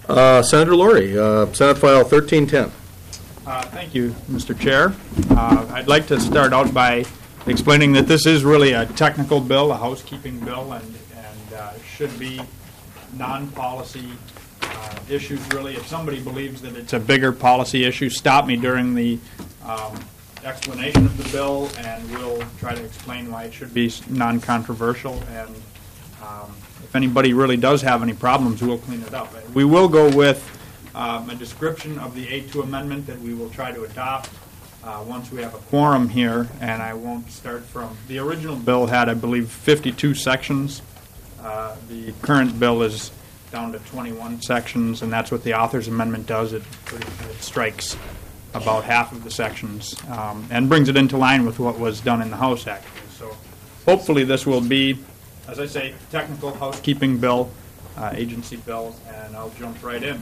Senator Laurie, Senate File 1310. Thank you, Mr. Chair. I'd like to start out by explaining that this is really a technical bill, a housekeeping bill, and should be non-policy issues, really. If somebody believes that it's a bigger policy issue, stop me during the explanation of the bill, and we'll try to explain why it should be non-controversial. And if anybody really does have any problems, we'll clean it up. We will go with a description of the A2 amendment that we will try to adopt once we have a quorum here, and I won't start from... The original bill had, I believe, 52 sections. The current bill is down to 21 sections, and that's what the author's amendment does. It strikes about half of the sections and brings it into line with what was done in the House, actually. So hopefully this will be, as I say, technical housekeeping bill, agency bill, and I'll jump right in.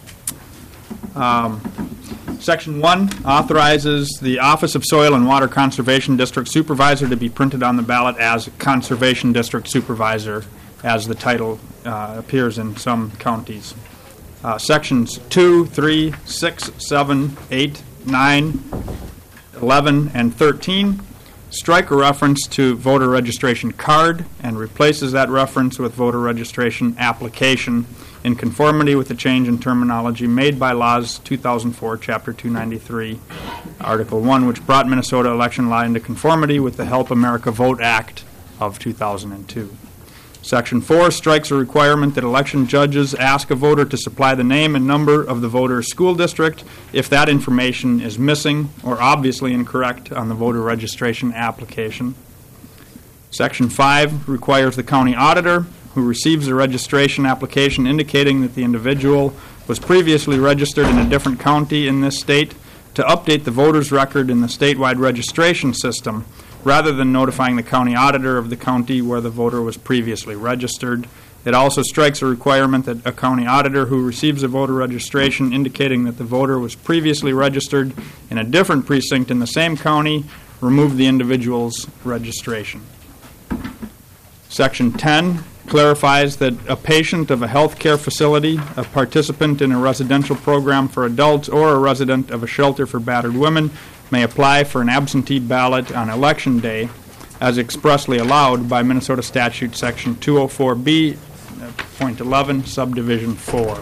Section 1 authorizes the Office of Soil and Water Conservation District Supervisor to be printed on the ballot as Conservation District Supervisor, as the title appears in some counties. Sections 2, 3, 6, 7, 8, 9, 11, and 13 strike a reference to voter registration card and replaces that reference with voter registration application in conformity with the change in terminology made by Laws 2004, Chapter 293, Article 1, which brought Minnesota election law into conformity with the Help America Vote Act of 2002. Section 4 strikes a requirement that election judges ask a voter to supply the name and number of the voter's school district if that information is missing or obviously incorrect on the voter registration application. Section 5 requires the county auditor, who receives a registration application indicating that the individual was previously registered in a different county in this state, to update the voter's record in the statewide registration system, rather than notifying the county auditor of the county where the voter was previously registered. It also strikes a requirement that a county auditor who receives a voter registration indicating that the voter was previously registered in a different precinct in the same county remove the individual's registration. Section 10 clarifies that a patient of a health care facility, a participant in a residential program for adults, or a resident of a shelter for battered women may apply for an absentee ballot on Election Day as expressly allowed by Minnesota Statute Section 204B, Point 11, Subdivision 4.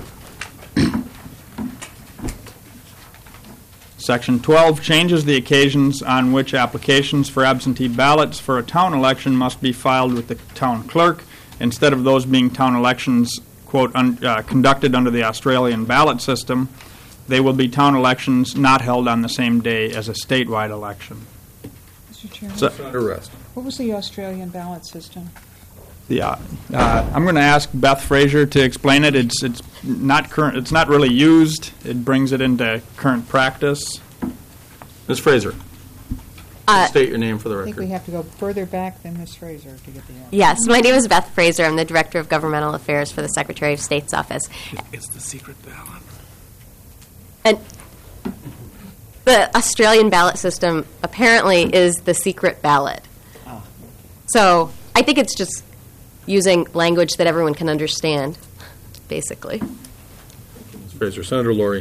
Section 12 changes the occasions on which applications for absentee ballots for a town election must be filed with the town clerk, instead of those being town elections, quote, conducted under the Australian ballot system. They will be town elections not held on the same day as a statewide election. Mr. Chairman, Senator Rest. what was the Australian ballot system? I'm going to ask Beth Fraser to explain it. It's not current. It's not really used. It brings it into current practice. Ms. Fraser. State your name for the I think we record. have to go further back than Ms. Fraser to get the answer. Yes, my name is Beth Fraser. I'm the Director of Governmental Affairs for the Secretary of State's office. It's the secret ballot. And the Australian ballot system apparently is the secret ballot. Oh. So I think it's just using language that everyone can understand, basically. Ms. Fraser. Senator Laurie.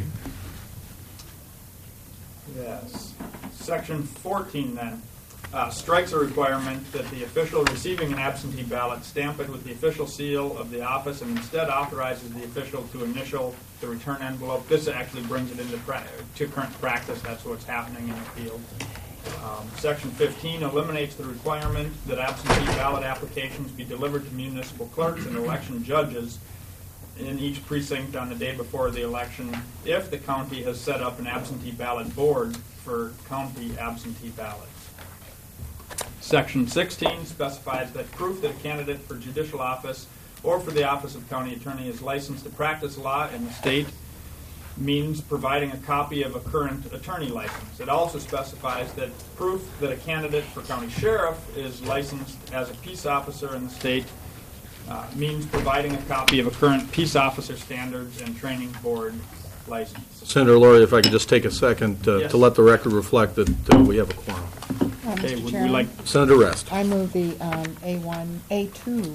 Yes. Section 14, then, strikes a requirement that the official receiving an absentee ballot stamp it with the official seal of the office and instead authorizes the official to initial the return envelope. This actually brings it into to current practice. That's what's happening in the field. Section 15 eliminates the requirement that absentee ballot applications be delivered to municipal clerks and election judges in each precinct on the day before the election if the county has set up an absentee ballot board for county absentee ballots. Section 16 specifies that proof that a candidate for judicial office or for the office of county attorney is licensed to practice law in the state means providing a copy of a current attorney license. It also specifies that proof that a candidate for county sheriff is licensed as a peace officer in the state means providing a copy of a current peace officer standards and training board license. Senator Laurie, if I could just take a second Yes. to let the record reflect that we have a quorum. Okay, Mr. would we Chairman, like... Senator Rest. I move the A2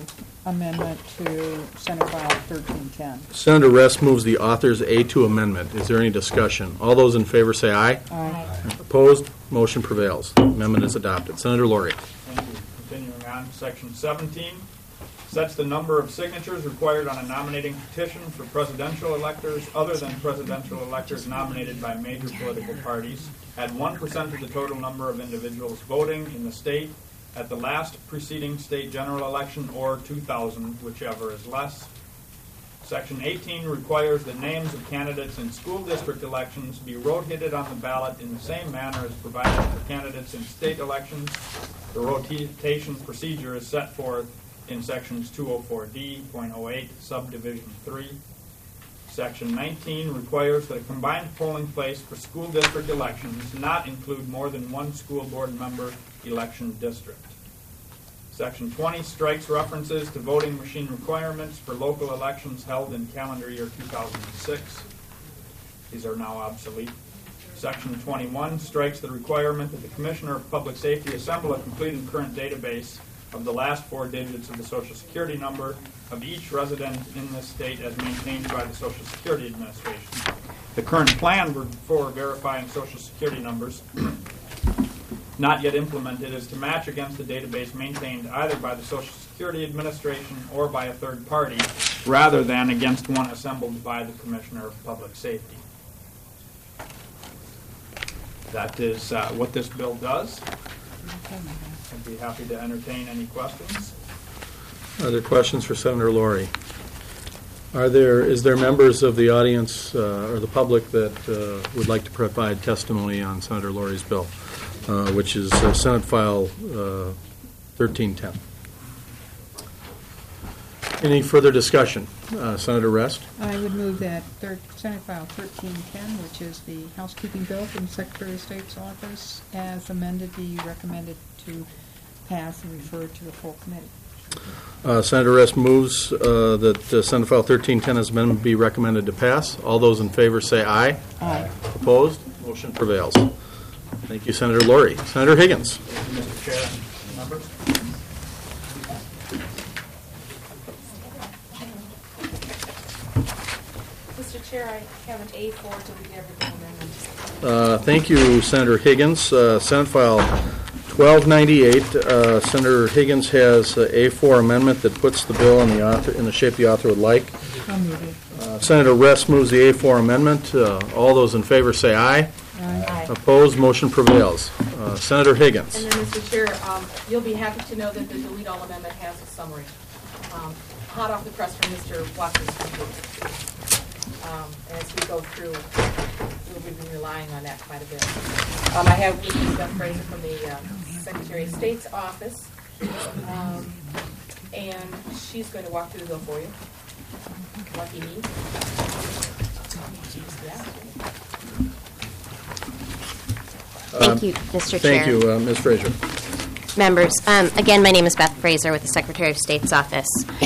amendment to Senate File 1310. Senator Rest moves the author's A2 amendment. Is there any discussion? All those in favor say aye. Aye. Opposed? Motion prevails. Amendment is adopted. Senator Laurie. Thank you. Continuing on, Section 17 sets the number of signatures required on a nominating petition for presidential electors other than presidential electors nominated by major political parties at 1% of the total number of individuals voting in the state at the last preceding state general election or 2,000, whichever is less. Section 18 requires that names of candidates in school district elections be rotated on the ballot in the same manner as provided for candidates in state elections. The rotation procedure is set forth in Sections 204D.08, Subdivision 3. Section 19 requires that a combined polling place for school district elections not include more than one school board member election district. Section 20 strikes references to voting machine requirements for local elections held in calendar year 2006. These are now obsolete. Section 21 strikes the requirement that the Commissioner of Public Safety assemble a complete and current database of the last 4 digits of the Social Security number of each resident in this state as maintained by the Social Security Administration. The current plan for verifying Social Security numbers, not yet implemented, is to match against the database maintained either by the Social Security Administration or by a third party, rather than against one assembled by the Commissioner of Public Safety. That is what this bill does. I'd be happy to entertain any questions. Are there questions for Senator Laurie? Is there members of the audience or the public that would like to provide testimony on Senator Laurie's bill, which is Senate File 1310? Any further discussion? Senator Rest? I would move that Senate File 1310, which is the housekeeping bill from the Secretary of State's office, as amended, be recommended to pass and referred to the full committee. Senator Rest moves that Senate File 1310 as amendment be recommended to pass. All those in favor say aye. Aye. Opposed? Motion prevails. Thank you, Senator Laurie. Senator Higgins. Thank you, Mr. Chair and members. Mr. Chair, I have an A4 to read everything amendment. Thank you, Senator Higgins. Senate File 1298. Senator Higgins has a A4 amendment that puts the bill in the shape the author would like. I'll move it. Senator Rest moves the A4 amendment. All those in favor say aye. Aye. Opposed? Motion prevails. Senator Higgins. And then, Mr. Chair, you'll be happy to know that the delete all amendment has a summary. Hot off the press from Mr. Watson's computer. As we go through, we'll be relying on that quite a bit. I have with me Beth Fraser from the Secretary of State's office, and she's going to walk through the bill for you. Lucky me. Thank you, Mr. Chair. Thank you, Ms. Fraser. Members, again, my name is Beth Fraser with the Secretary of State's office.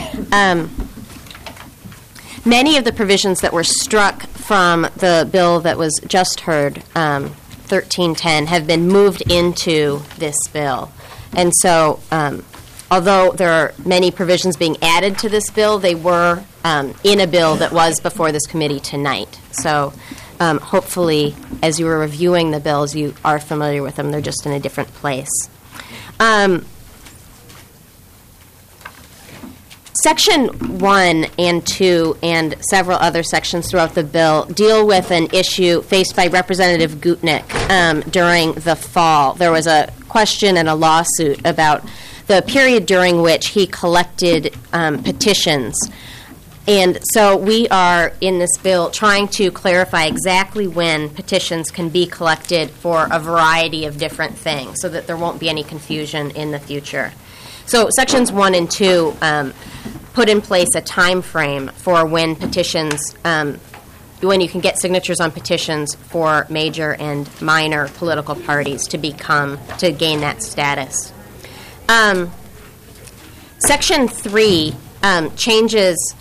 Many of the provisions that were struck from the bill that was just heard, 1310, have been moved into this bill. And so, although there are many provisions being added to this bill, they were in a bill that was before this committee tonight. So, hopefully, as you were reviewing the bills, you are familiar with them. They're just in a different place. Section 1 and 2 and several other sections throughout the bill deal with an issue faced by Representative Gutnick during the fall. There was a question and a lawsuit about the period during which he collected petitions. And so we are, in this bill, trying to clarify exactly when petitions can be collected for a variety of different things so that there won't be any confusion in the future. So Sections 1 and 2 put in place a time frame for when petitions, when you can get signatures on petitions for major and minor political parties to gain that status. Section 3 changes,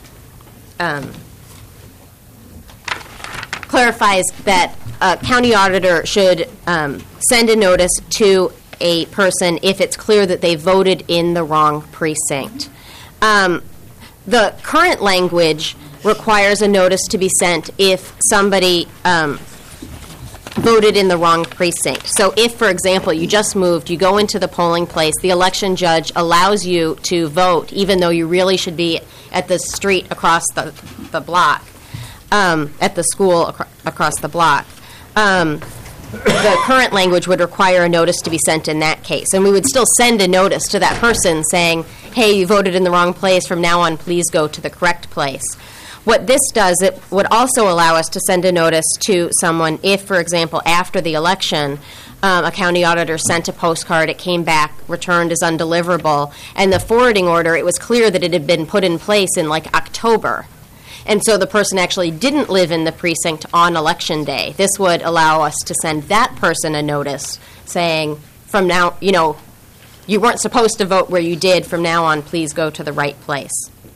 clarifies that a county auditor should send a notice to a person if it's clear that they voted in the wrong precinct. the current language requires a notice to be sent if somebody voted in the wrong precinct. So if, for example, you just moved, you go into the polling place, the election judge allows you to vote, even though you really should be at the street across the block, at the school across the block. The current language would require a notice to be sent in that case. And we would still send a notice to that person saying, hey, you voted in the wrong place. From now on, please go to the correct place. What this does, it would also allow us to send a notice to someone if, for example, after the election, a county auditor sent a postcard, it came back, returned as undeliverable, and the forwarding order, it was clear that it had been put in place in like October. And so the person actually didn't live in the precinct on Election Day. This would allow us to send that person a notice saying, from now, you weren't supposed to vote where you did. From now on, please go to the right place.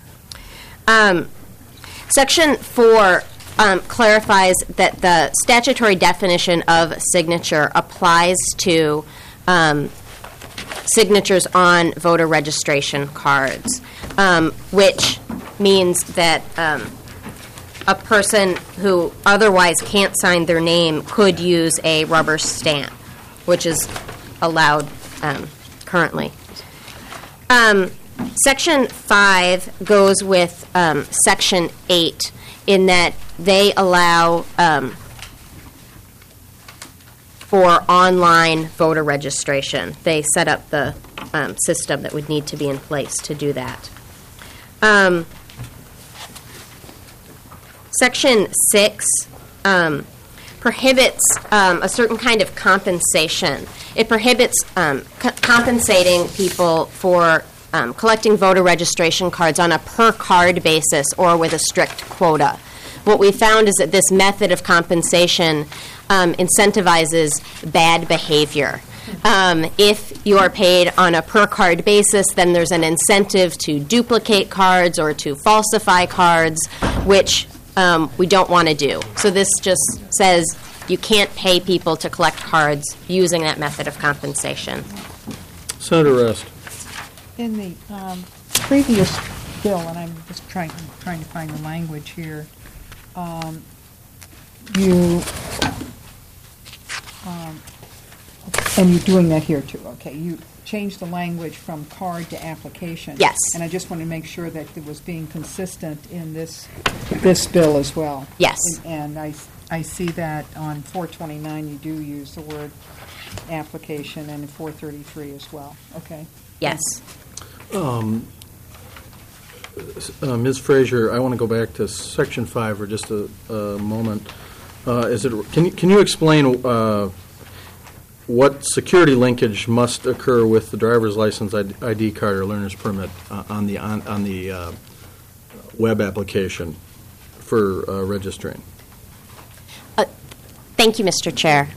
Section 4 clarifies that the statutory definition of signature applies to signatures on voter registration cards, which means that a person who otherwise can't sign their name could use a rubber stamp, which is allowed currently. Section 5 goes with Section 8 in that they allow for online voter registration. They set up the system that would need to be in place to do that. Section 6 prohibits a certain kind of compensation. It prohibits compensating people for collecting voter registration cards on a per-card basis or with a strict quota. What we found is that this method of compensation incentivizes bad behavior. If you are paid on a per-card basis, then there's an incentive to duplicate cards or to falsify cards, which we don't want to do. So this just says you can't pay people to collect cards using that method of compensation. Senator Rest. In the previous bill, and I'm just trying to find the language here, and you're doing that here too, okay. You changed the language from card to application. Yes. And I just want to make sure that it was being consistent in this bill as well. Yes. And I see that on 429 you do use the word application, and in 433 as well, okay. Yes. Ms. Frazier, I want to go back to Section 5 for just a moment. Can you explain what security linkage must occur with the driver's license, ID card, or learner's permit on the web application for registering? Thank you, Mr. Chair.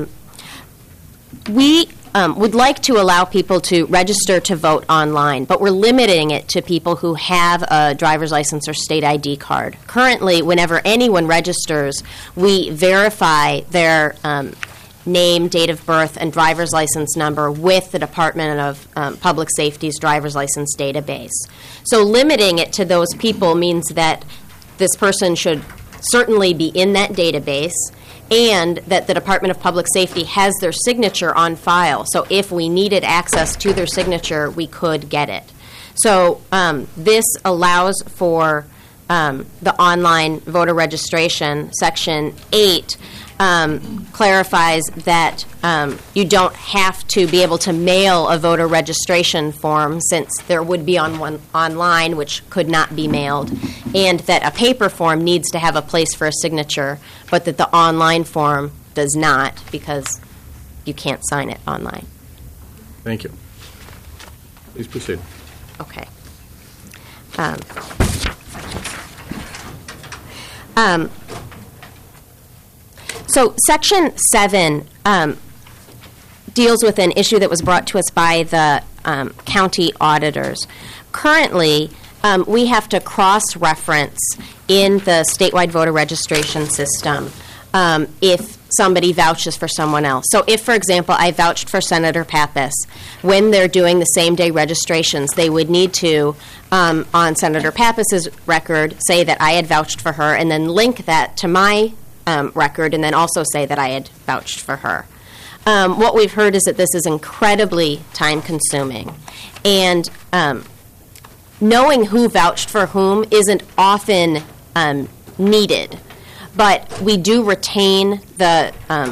We would like to allow people to register to vote online, but we're limiting it to people who have a driver's license or state ID card. Currently, whenever anyone registers, we verify their name, date of birth, and driver's license number with the Department of Public Safety's driver's license database. So limiting it to those people means that this person should certainly be in that database, and that the Department of Public Safety has their signature on file. So if we needed access to their signature, we could get it. So this allows for the online voter registration. Section 8 clarifies that you don't have to be able to mail a voter registration form, since there would be one online which could not be mailed, and that a paper form needs to have a place for a signature, but that the online form does not, because you can't sign it online. Thank you. Please proceed. Okay. So Section 7 deals with an issue that was brought to us by the county auditors. Currently, we have to cross-reference in the statewide voter registration system if somebody vouches for someone else. So if, for example, I vouched for Senator Pappas, when they're doing the same-day registrations, they would need to, on Senator Pappas's record, say that I had vouched for her, and then link that to my record, and then also say that I had vouched for her. What we've heard is that this is incredibly time-consuming, and knowing who vouched for whom isn't often needed. But we do retain the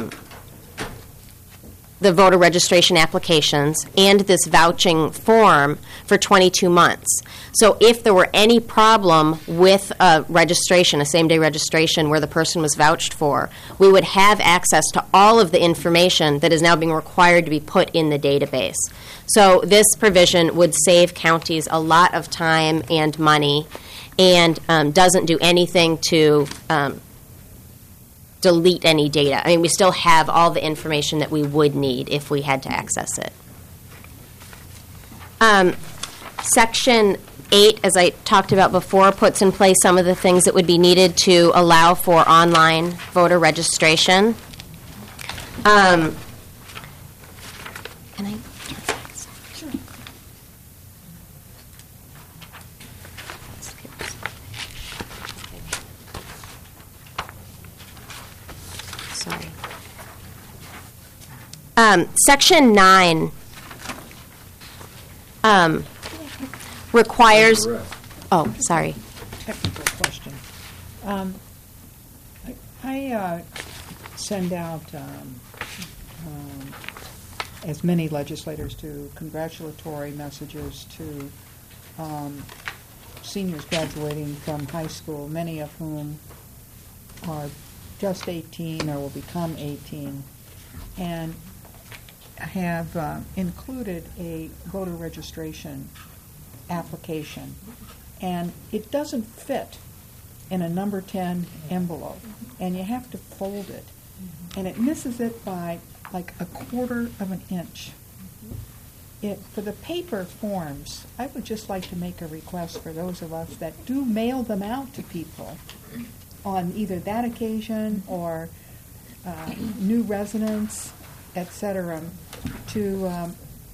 voter registration applications and this vouching form for 22 months. So if there were any problem with a registration, a same-day registration where the person was vouched for, we would have access to all of the information that is now being required to be put in the database. So this provision would save counties a lot of time and money, and doesn't do anything to delete any data. I mean, we still have all the information that we would need if we had to access it. Section 8, as I talked about before, puts in place some of the things that would be needed to allow for online voter registration. Can I turn back a second? Sure. Sorry. Section 9 requires. Oh, sorry. Technical question. I send out, as many legislators do, congratulatory messages to seniors graduating from high school, many of whom are just 18 or will become 18, and have included a voter registration application. And it doesn't fit in a number 10 envelope, and you have to fold it. And it misses it by like a quarter of an inch. For the paper forms, I would just like to make a request for those of us that do mail them out to people on either that occasion or new residents, et cetera, to,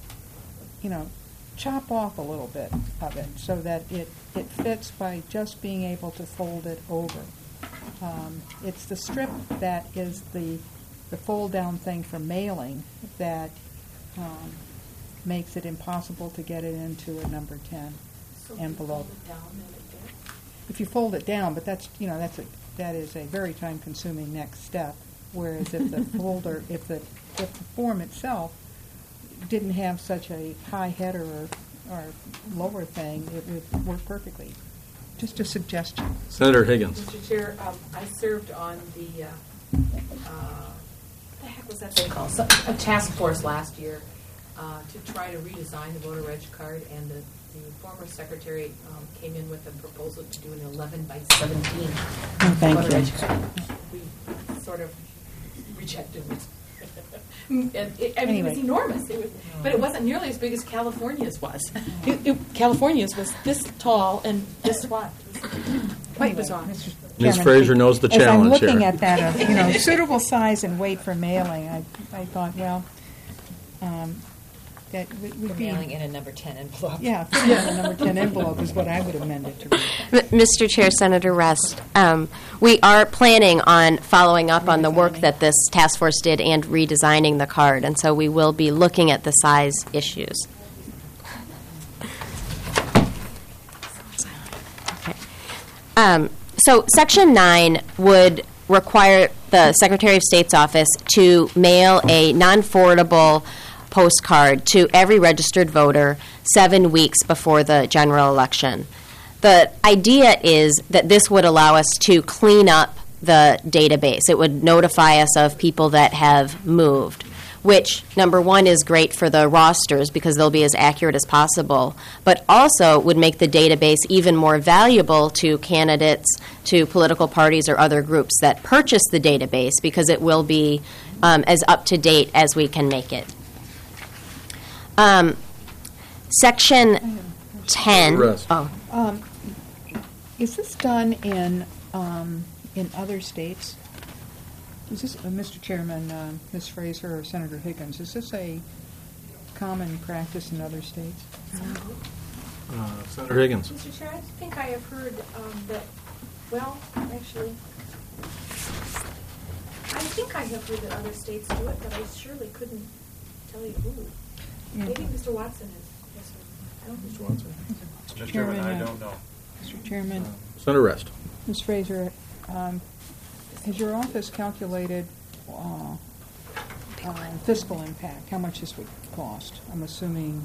chop off a little bit of it so that it fits by just being able to fold it over. It's the strip that is the fold-down thing for mailing that makes it impossible to get it into a number 10 envelope. If you fold it down, but that is a very time-consuming next step. Whereas if the folder, if the form itself didn't have such a high header or lower thing, it would work perfectly. Just a suggestion. Senator Higgins. Mr. Chair, I served on the, what the heck was that thing called? A task force last year to try to redesign the voter reg card, and the former secretary came in with a proposal to do an 11 by 17 voter reg card. We sort of rejected it. And it was enormous. But it wasn't nearly as big as California's was. California's was this tall and this wide. Quite bizarre. Ms. Fraser knows the challenge here. As I'm looking at that, suitable size and weight for mailing, I thought, well, that would be mailing in a number 10 envelope. Yeah, in a number 10 envelope is what I would amend it to be. Mr. Chair, Senator Rest, we are planning on following up on the work that this task force did and redesigning the card, and so we will be looking at the size issues. Okay. So Section 9 would require the Secretary of State's office to mail a non-forwardable postcard to every registered voter 7 weeks before the general election. The idea is that this would allow us to clean up the database. It would notify us of people that have moved, which, number one, is great for the rosters because they'll be as accurate as possible, but also would make the database even more valuable to candidates, to political parties or other groups that purchase the database because it will be as up-to-date as we can make it. Section 10. Is this done in other states? Is this, Mr. Chairman, Ms. Fraser or Senator Higgins, is this a common practice in other states? Senator Higgins. Mr. Chair, I think I have heard that, well, actually, I think I have heard that other states do it, but I surely couldn't tell you who. Yeah. Maybe Mr. Watson is. Yes, sir. I don't think Mr. Watson. Mr. Chairman, I don't know. Mr. Chairman, Senator Rest. Ms. Fraser, has your office calculated fiscal impact, how much this would cost? I'm assuming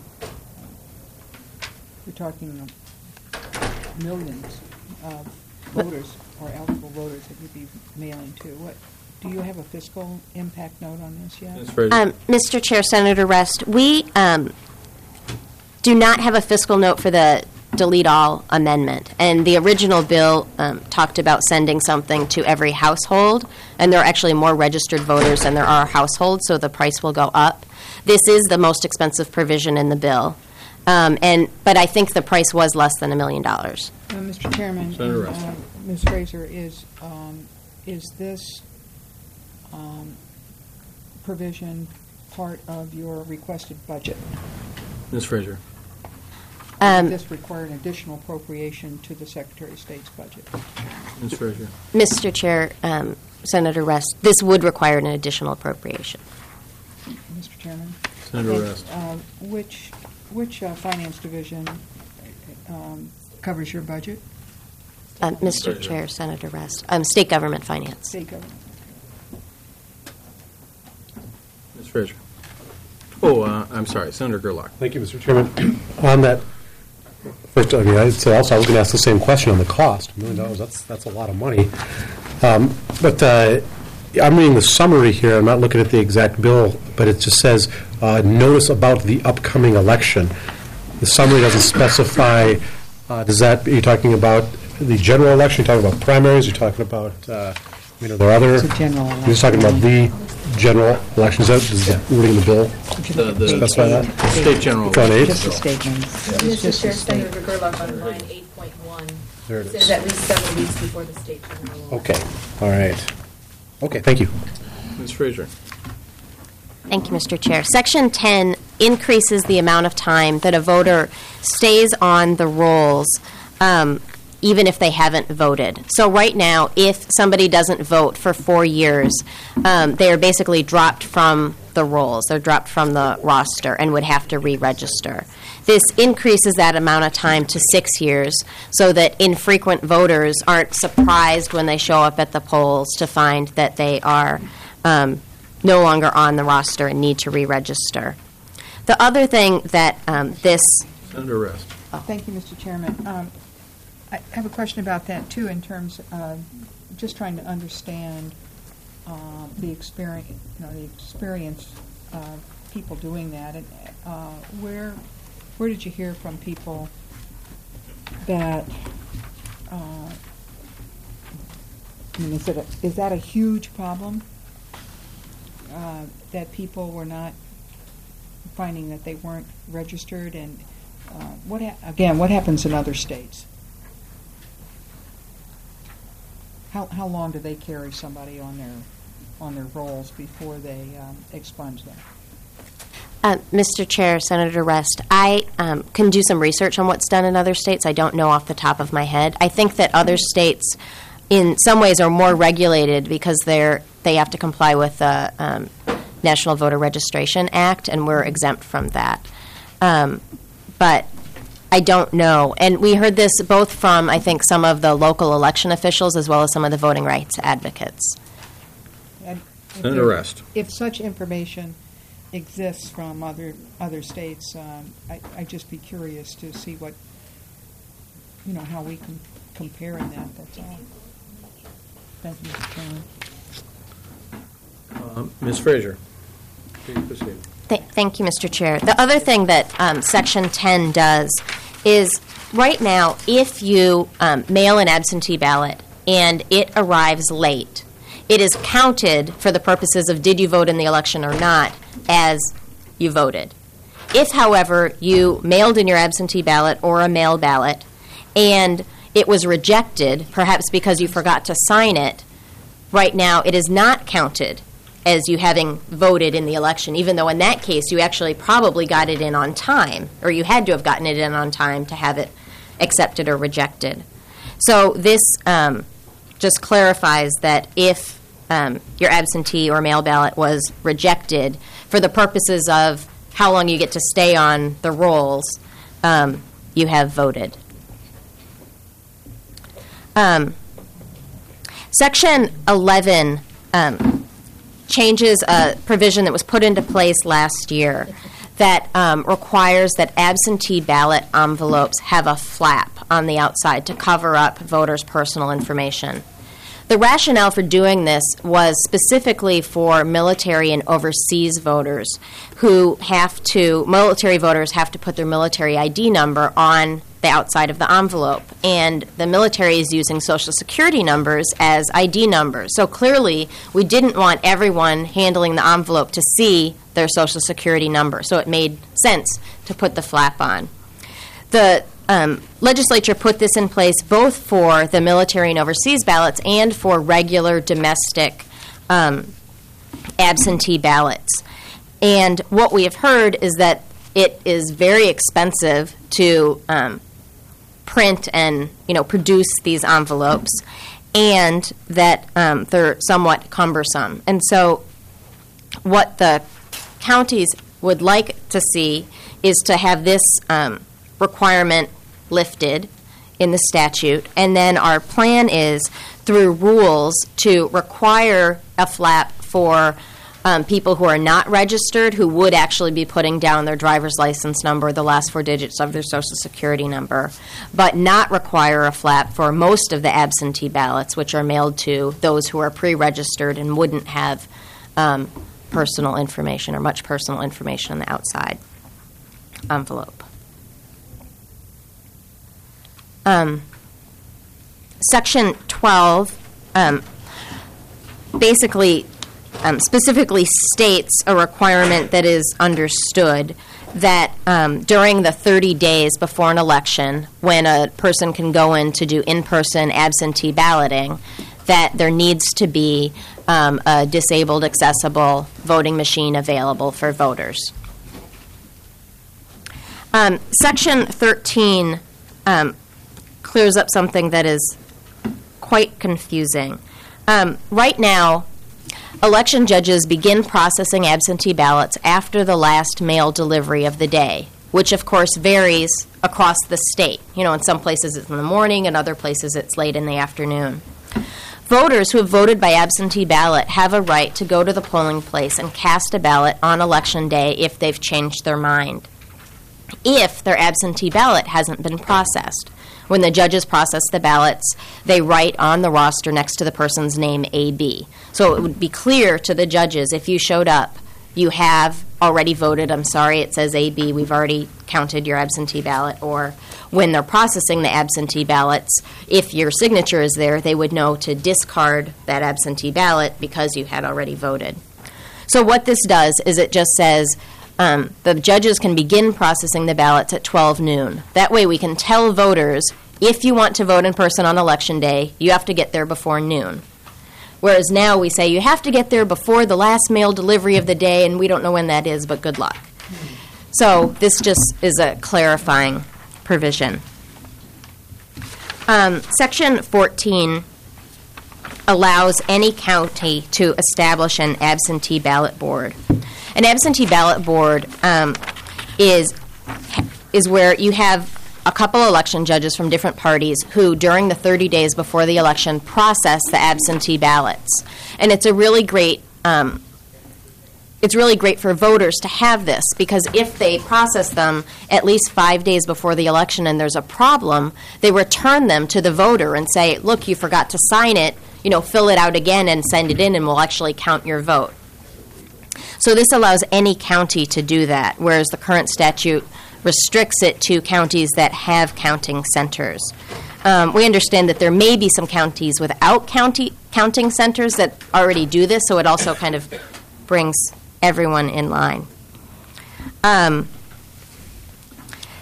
we're talking millions of voters or eligible voters that you'd be mailing to. Do you have a fiscal impact note on this yet? Ms. Fraser. Mr. Chair, Senator Rest, we do not have a fiscal note for the delete all amendment. And the original bill talked about sending something to every household, and there are actually more registered voters than there are households, so the price will go up. This is the most expensive provision in the bill. But I think the price was less than $1 million. Mr. Chairman, Senator Rest. Ms. Fraser, is this provision part of your requested budget? Ms. Fraser. Does this require an additional appropriation to the Secretary of State's budget? Ms. Fraser. Mr. Chair, Senator Rest, this would require an additional appropriation. Mr. Chairman? Senator Rest. Which finance division covers your budget? Mr. Chair, Senator Rest, State Government Finance. State government. Ms. Fraser. Oh, I'm sorry, Senator Gerlach. Thank you, Mr. Chairman. On that, first, I mean, I'd say also I was going to ask the same question on the cost. $1 million, that's a lot of money. But I'm reading the summary here. I'm not looking at the exact bill, but it just says, notice about the upcoming election. The summary doesn't specify, are you talking about the general election? You're talking about primaries? You're talking about, there are other... It's a general election. You're just talking about the general election. Is that wording in the bill? The Specify that? state general. It's on 8? Just a statement. It's just Mr. Chair, a state. Senator Gerlach on line 8.1 There it says is. at least 7 weeks before the state general election. Okay, all right. Okay, thank you. Ms. Fraser. Thank you, Mr. Chair. Section 10 increases the amount of time that a voter stays on the rolls, even if they haven't voted. So right now, if somebody doesn't vote for 4 years, they are basically dropped from the rolls. They're dropped from the roster and would have to re-register. This increases that amount of time to 6 years so that infrequent voters aren't surprised when they show up at the polls to find that they are no longer on the roster and need to re-register. The other thing that this... Senator Rest. Thank you, Mr. Chairman. I have a question about that, too, in terms of just trying to understand the experience of people doing that. And where did you hear from people that, is that a huge problem? That people were not finding that they weren't registered? And what happens in other states? How long do they carry somebody on their rolls before they expunge them? Mr. Chair, Senator Rest, I can do some research on what's done in other states. I don't know off the top of my head. I think that other states, in some ways, are more regulated because they have to comply with the National Voter Registration Act, and we're exempt from that. But I don't know. And we heard this both from, I think, some of the local election officials as well as some of the voting rights advocates. Senator Rest. If such information exists from other states, I'd just be curious to see what, how we can compare in that. That's all. Thank you, Mr. Chairman. Ms. Fraser. Please proceed. Thank you, Mr. Chair. The other thing that Section 10 does is, right now, if you mail an absentee ballot and it arrives late, it is counted for the purposes of did you vote in the election or not as you voted. If, however, you mailed in your absentee ballot or a mail ballot and it was rejected, perhaps because you forgot to sign it, right now it is not counted as you having voted in the election, even though in that case you actually probably got it in on time, or you had to have gotten it in on time to have it accepted or rejected. So this just clarifies that if your absentee or mail ballot was rejected, for the purposes of how long you get to stay on the rolls, you have voted. Section 11 changes a provision that was put into place last year that requires that absentee ballot envelopes have a flap on the outside to cover up voters' personal information. The rationale for doing this was specifically for military and overseas voters military voters have to put their military ID number on the outside of the envelope, and the military is using Social Security numbers as ID numbers. So clearly, we didn't want everyone handling the envelope to see their Social Security number, so it made sense to put the flap on. The legislature put this in place both for the military and overseas ballots and for regular domestic absentee ballots. And what we have heard is that it is very expensive to print and produce these envelopes, and that they're somewhat cumbersome. And so what the counties would like to see is to have this requirement lifted in the statute, and then our plan is through rules to require a flap for people who are not registered, who would actually be putting down their driver's license number, the last 4 digits of their Social Security number, but not require a flap for most of the absentee ballots, which are mailed to those who are pre-registered and wouldn't have personal information or much personal information on the outside envelope. Section 12 basically specifically states a requirement that is understood that during the 30 days before an election, when a person can go in to do in-person absentee balloting, that there needs to be a disabled, accessible voting machine available for voters. Section 13 clears up something that is quite confusing. Right now, election judges begin processing absentee ballots after the last mail delivery of the day, which of course varies across the state. In some places it's in the morning, in other places it's late in the afternoon. Voters who have voted by absentee ballot have a right to go to the polling place and cast a ballot on election day if they've changed their mind, if their absentee ballot hasn't been processed. When the judges process the ballots, they write on the roster next to the person's name AB. So it would be clear to the judges, if you showed up, you have already voted, I'm sorry, it says AB, we've already counted your absentee ballot. Or when they're processing the absentee ballots, if your signature is there, they would know to discard that absentee ballot because you had already voted. So what this does is it just says the judges can begin processing the ballots at 12 noon. That way we can tell voters, if you want to vote in person on Election Day, you have to get there before noon. Whereas now we say you have to get there before the last mail delivery of the day, and we don't know when that is, but good luck. So this just is a clarifying provision. Section 14 allows any county to establish an absentee ballot board. An absentee ballot board is where you have a couple election judges from different parties who, during the 30 days before the election, process the absentee ballots. And it's really great for voters to have this, because if they process them at least 5 days before the election and there's a problem, they return them to the voter and say, look, you forgot to sign it, fill it out again and send it in, and we'll actually count your vote. So this allows any county to do that, whereas the current statute restricts it to counties that have counting centers. We understand that there may be some counties without counting centers that already do this, so it also kind of brings everyone in line.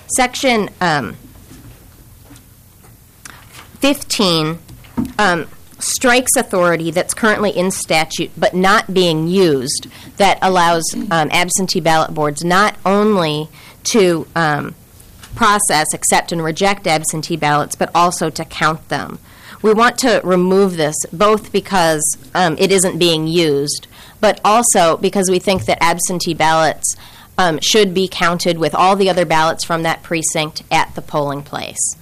Section 15 strikes authority that's currently in statute but not being used that allows absentee ballot boards not only to process, accept, and reject absentee ballots, but also to count them. We want to remove this both because it isn't being used, but also because we think that absentee ballots should be counted with all the other ballots from that precinct at the polling place.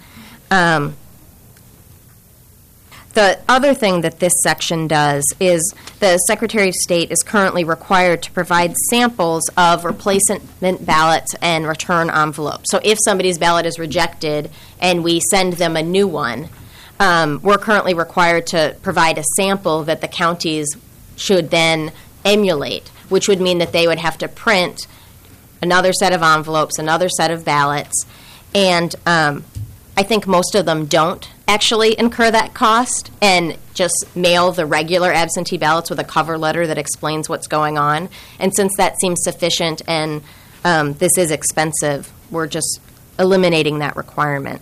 The other thing that this section does is the Secretary of State is currently required to provide samples of replacement ballots and return envelopes. So if somebody's ballot is rejected and we send them a new one, we're currently required to provide a sample that the counties should then emulate, which would mean that they would have to print another set of envelopes, another set of ballots, and I think most of them don't actually incur that cost and just mail the regular absentee ballots with a cover letter that explains what's going on. And since that seems sufficient and this is expensive, we're just eliminating that requirement.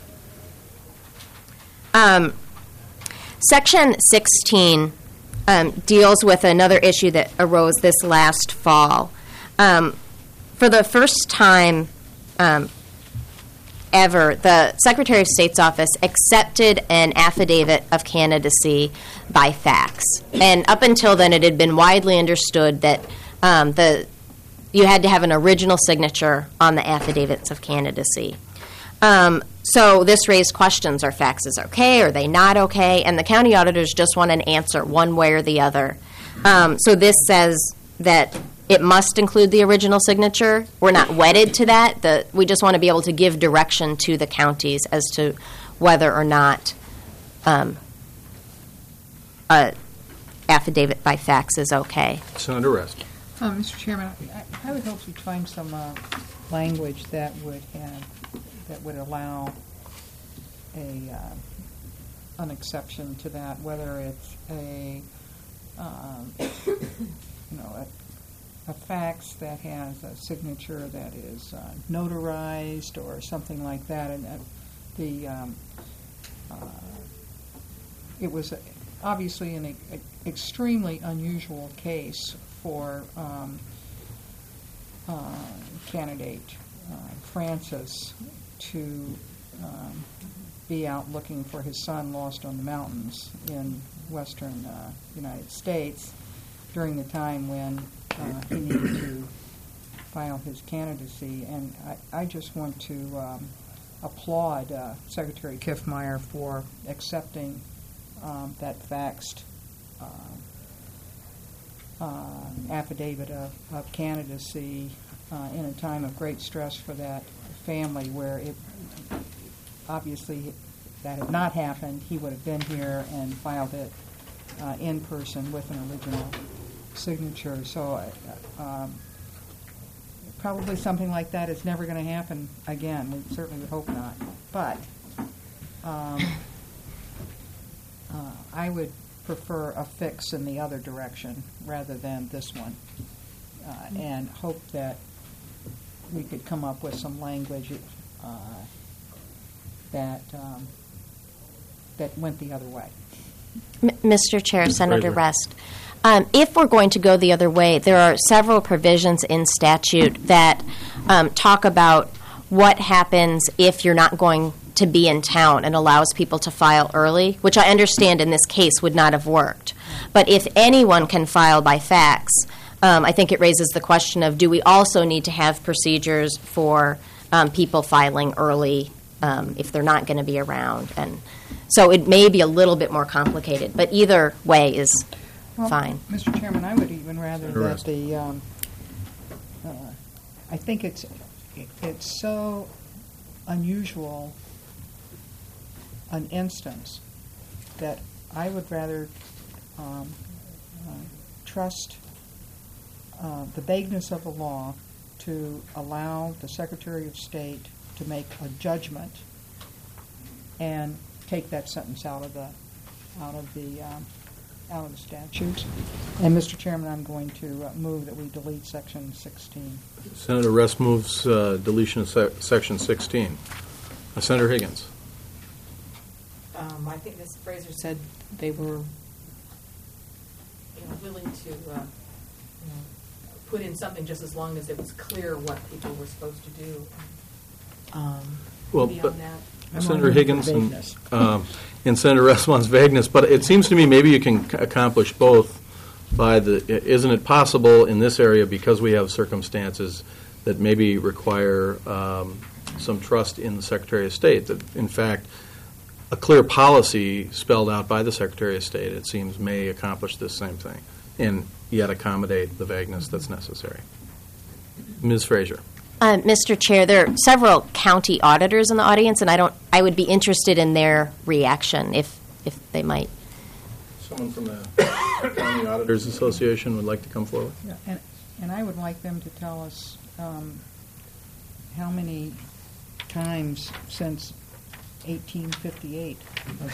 Section 16 deals with another issue that arose this last fall. For the first time ever, the Secretary of State's office accepted an affidavit of candidacy by fax. And up until then, it had been widely understood that you had to have an original signature on the affidavits of candidacy. So this raised questions. Are faxes okay? Are they not okay? And the county auditors just want an answer one way or the other. So this says that it must include the original signature. We're not wedded to that. We just want to be able to give direction to the counties as to whether or not a affidavit by fax is okay. Senator Rest. Mr. Chairman, I would hope we'd find some language that would allow an exception to that, whether it's a fax that has a signature that is notarized or something like that, and it was obviously an extremely unusual case for candidate Francis to be out looking for his son lost on the mountains in western United States during the time when he needed to file his candidacy. And I just want to applaud Secretary Kiffmeyer for accepting that faxed affidavit of candidacy in a time of great stress for that family, where it obviously that had not happened, he would have been here and filed it in person with an original signature. So probably something like that is never going to happen again. We certainly would hope not. But I would prefer a fix in the other direction rather than this one, and hope that we could come up with some language that went the other way. Mr. Chair, Senator Fraser. Rest, if we're going to go the other way, there are several provisions in statute that talk about what happens if you're not going to be in town and allows people to file early, which I understand in this case would not have worked. But if anyone can file by fax, I think it raises the question of, do we also need to have procedures for people filing early if they're not going to be around? And so it may be a little bit more complicated, but either way is fine. Mr. Chairman, I would even rather Senator that Rest. I think it's so unusual an instance that I would rather trust the vagueness of the law to allow the Secretary of State to make a judgment and take that sentence out of the statute. And Mr. Chairman, I'm going to move that we delete Section 16. Senator Rest moves deletion of Section 16. Senator Higgins. I think Ms. Fraser said they were, willing to, put in something just as long as it was clear what people were supposed to do. Well, Beyond but that. Senator Higgins and Senator Ressman's vagueness, but it seems to me maybe you can accomplish both by isn't it possible in this area, because we have circumstances that maybe require some trust in the Secretary of State, that in fact a clear policy spelled out by the Secretary of State, it seems, may accomplish this same thing and yet accommodate the vagueness that's necessary. Ms. Fraser. Mr. Chair, there are several county auditors in the audience, and I would be interested in their reaction if they might. Someone from the County Auditors Association would like to come forward? Yeah, and I would like them to tell us how many times since 1858 or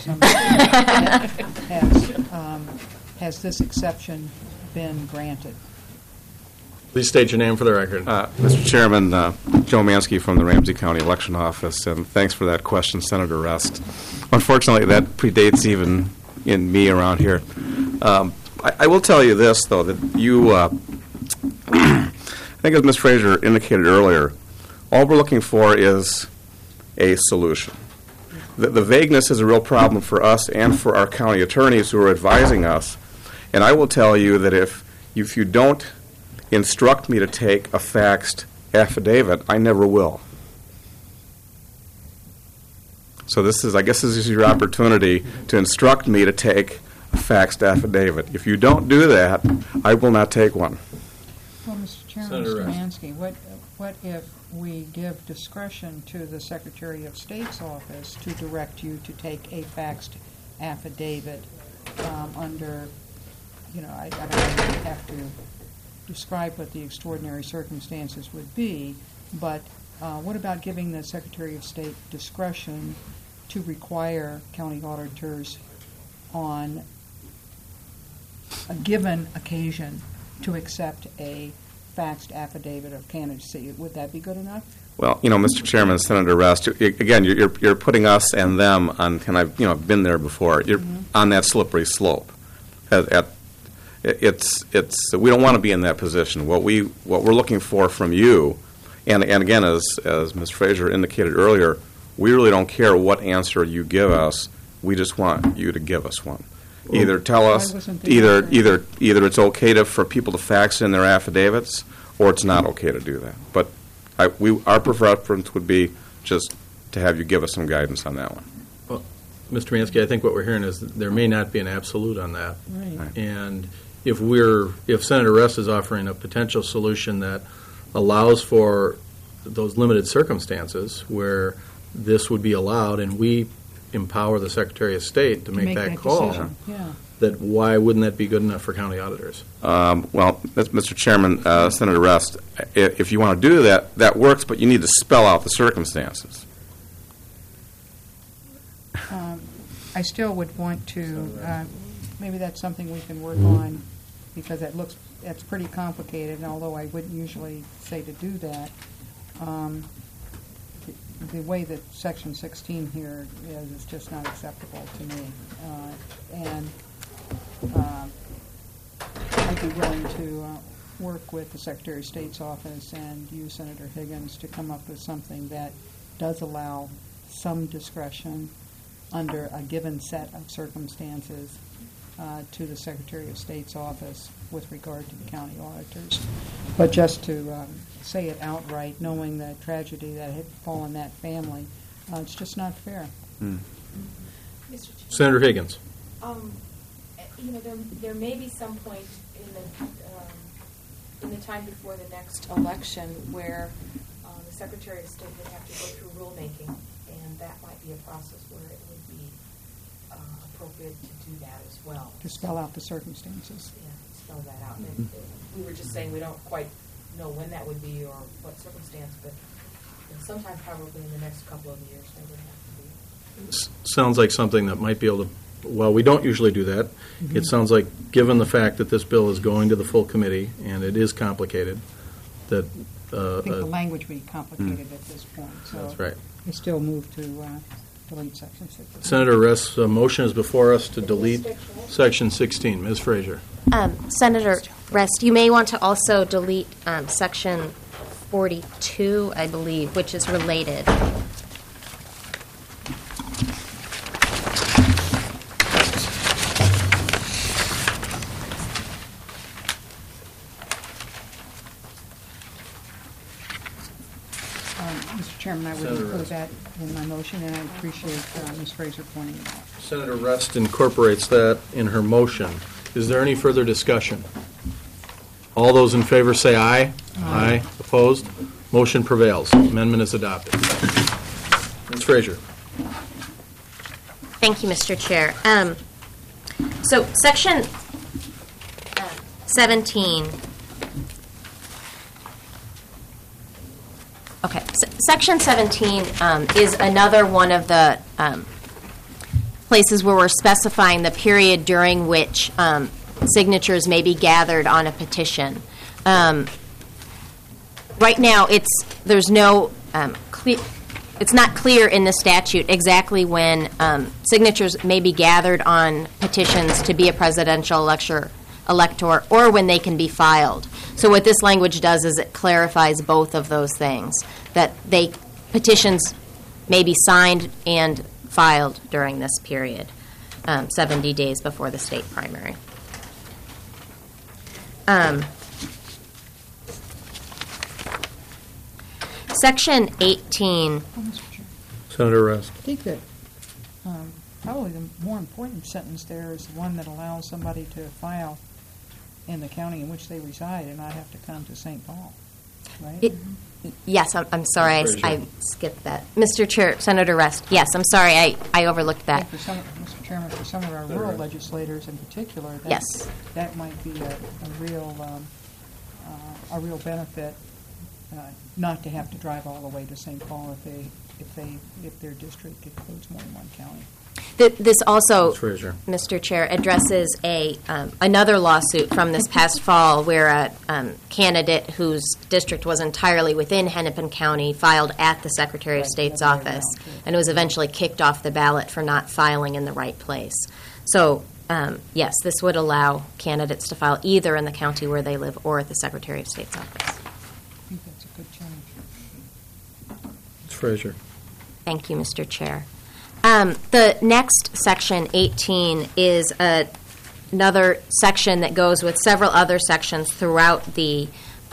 something has this exception been granted? Please state your name for the record. Mr. Chairman, Joe Mansky from the Ramsey County Election Office, and thanks for that question, Senator Rest. Unfortunately, that predates even in me around here. I will tell you this, though, that you, I think as Ms. Fraser indicated earlier, all we're looking for is a solution. The vagueness is a real problem for us and for our county attorneys who are advising us, and I will tell you that if you don't instruct me to take a faxed affidavit, I never will. So I guess this is your opportunity to instruct me to take a faxed affidavit. If you don't do that, I will not take one. Well, Mr. Chairman, Senator Mr. Mansky, what if we give discretion to the Secretary of State's office to direct you to take a faxed affidavit under, I don't have to describe what the extraordinary circumstances would be, but what about giving the Secretary of State discretion to require county auditors on a given occasion to accept a faxed affidavit of candidacy? Would that be good enough? Well, Mr. Chairman, Senator Rest, again, you're putting us and them on, and I've been there before. You're on that slippery slope. We don't want to be in that position. What we're looking for from you, and again, as Ms. Fraser indicated earlier, we really don't care what answer you give us. We just want you to give us one. Either tell us either it's okay for people to fax in their affidavits, or it's not okay to do that. But our preference would be just to have you give us some guidance on that one. Well, Mr. Mansky, I think what we're hearing is that there may not be an absolute on that. Right. And if Senator Rest is offering a potential solution that allows for those limited circumstances where this would be allowed, and we empower the Secretary of State to make that call, decision. Yeah. that why wouldn't that be good enough for county auditors? Well, Mr. Chairman, Senator Rest, if you want to do that, that works, but you need to spell out the circumstances. I still would want to, maybe that's something we can work on, because that's pretty complicated, and although I wouldn't usually say to do that, the way that Section 16 here is just not acceptable to me. And I'd be willing to work with the Secretary of State's office and you, Senator Higgins, to come up with something that does allow some discretion under a given set of circumstances to the Secretary of State's office with regard to the county auditors. But just to say it outright, knowing the tragedy that had befallen that family, it's just not fair. Mr. Chairman, Senator Higgins. There may be some point in the time before the next election where the Secretary of State would have to go through rulemaking, and that might be a process where it would be appropriate to do that as well. To spell out the circumstances. Yeah, spell that out. And we were just saying we don't quite know when that would be or what circumstance, but sometime probably in the next couple of years there would have to be. Sounds like something that might be able to, well, we don't usually do that. Mm-hmm. It sounds like, given the fact that this bill is going to the full committee, and it is complicated, that... I think the language would be complicated at this point. So that's right. I still move to delete section 16. Senator Rest's motion is before us to delete Section 16. Ms. Frazier. Senator Rest, you may want to also delete Section 42, I believe, which is related. Mr. Chairman, I would Senator include Rest. that in my motion, and I appreciate Ms. Fraser pointing it out. Senator Rest incorporates that in her motion. Is there any further discussion? All those in favor say aye. Aye. Opposed? Motion prevails. Amendment is adopted. Ms. Frazier. Thank you, Mr. Chair. So Section 17. Okay, Section 17 is another one of the places where we're specifying the period during which signatures may be gathered on a petition. Right now, there's no it's not clear in the statute exactly when signatures may be gathered on petitions to be a presidential elector or when they can be filed. So what this language does is it clarifies both of those things, that petitions may be signed and filed during this period, 70 days before the state primary. Section 18. Mr. Chair, Senator Rest. I think that probably the more important sentence there is the one that allows somebody to file in the county in which they reside and not have to come to St. Paul, right? Yes, I'm sorry, Frazier. I skipped that. Mr. Chair, Senator Rest, yes, I'm sorry, I overlooked that. Mr. Chairman, for some of our rural legislators in particular, Yes. that might be a real benefit, not to have to drive all the way to St. Paul if their district includes more than one county. This also, Ms. Frazier. Mr. Chair, addresses another lawsuit from this past fall where a candidate whose district was entirely within Hennepin County filed at the Secretary of State's office and was eventually kicked off the ballot for not filing in the right place. So, yes, this would allow candidates to file either in the county where they live or at the Secretary of State's office. I think that's a good change. Ms. Frazier. Thank you, Mr. Chair. The next section, 18, is another section that goes with several other sections throughout the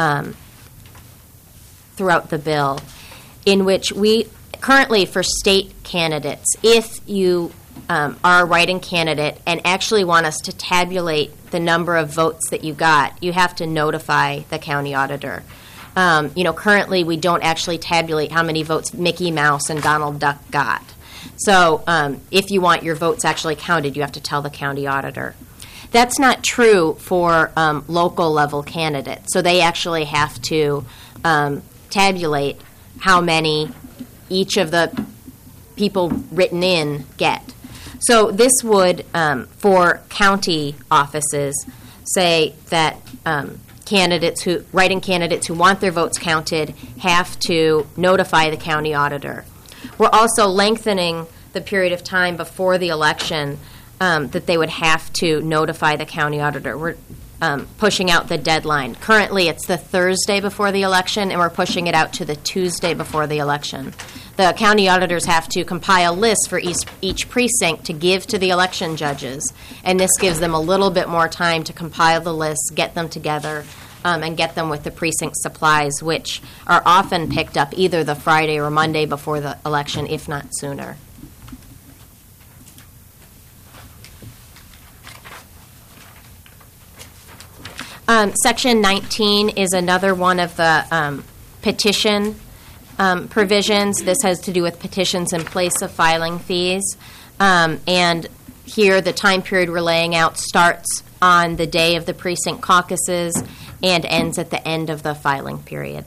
bill, in which we currently, for state candidates, if you are a write-in candidate and actually want us to tabulate the number of votes that you got, you have to notify the county auditor. Currently we don't actually tabulate how many votes Mickey Mouse and Donald Duck got. So if you want your votes actually counted, you have to tell the county auditor. That's not true for local level candidates. So they actually have to tabulate how many each of the people written in get. So this would, for county offices, say that write-in candidates who want their votes counted have to notify the county auditor. We're also lengthening the period of time before the election that they would have to notify the county auditor. We're pushing out the deadline. Currently, it's the Thursday before the election, and we're pushing it out to the Tuesday before the election. The county auditors have to compile lists for each precinct to give to the election judges, and this gives them a little bit more time to compile the lists, get them together, and get them with the precinct supplies, which are often picked up either the Friday or Monday before the election, if not sooner. Section 19 is another one of the petition provisions. This has to do with petitions in place of filing fees. And here, the time period we're laying out starts on the day of the precinct caucuses and ends at the end of the filing period.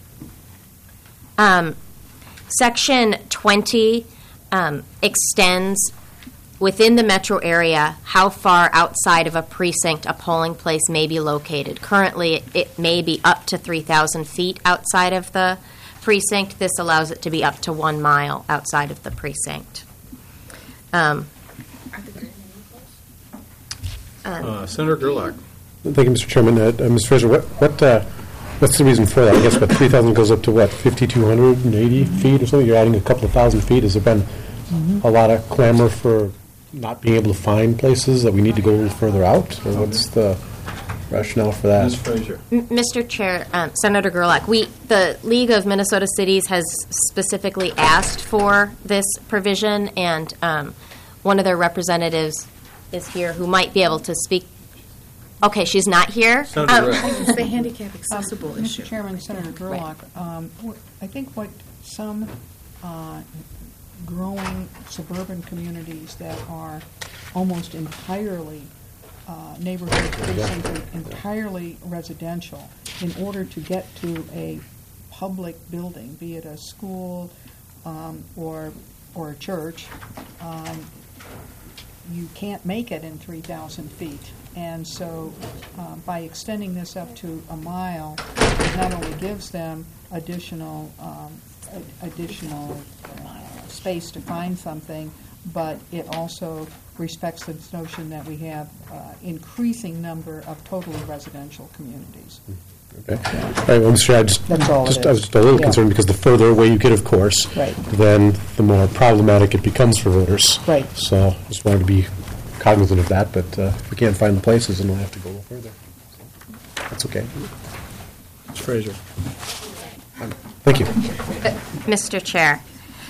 Section 20 extends within the metro area how far outside of a precinct a polling place may be located. Currently, it may be up to 3,000 feet outside of the precinct. This allows it to be up to 1 mile outside of the precinct. Senator Gerlach. Thank you, Mr. Chairman. Mr. Fraser, what's the reason for that? I guess, 3,000 goes up to what, 5,280 feet or something? You're adding a couple of thousand feet. Has there been a lot of clamor for not being able to find places that we need to go a little further out? Or what's the rationale for that? Ms. Fraser. Mr. Chair, Senator Gerlach, the League of Minnesota Cities has specifically asked for this provision, and one of their representatives is here who might be able to speak. Okay, she's not here. Senator Ress. It's the handicap accessible issue. Mr. Chairman, Senator Gerlach, I think what some growing suburban communities that are almost entirely neighborhood precincts, entirely residential, in order to get to a public building, be it a school or a church, you can't make it in 3,000 feet. And so by extending this up to a mile, it not only gives them additional space to find something, but it also respects this notion that we have increasing number of totally residential communities. Okay. All right, well, Mr. Chair, I was just a little concerned because the further away you get, of course, Right. then the more problematic it becomes for voters. Right. So I just wanted to be cognizant of that, but if we can't find the places, then we'll have to go a little further. So that's okay. Ms. Fraser. Thank you. Mr. Chair,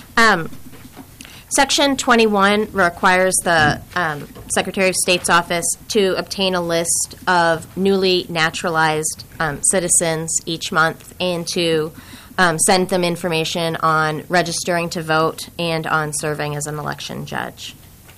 Section 21 requires the Secretary of State's office to obtain a list of newly naturalized citizens each month and to send them information on registering to vote and on serving as an election judge.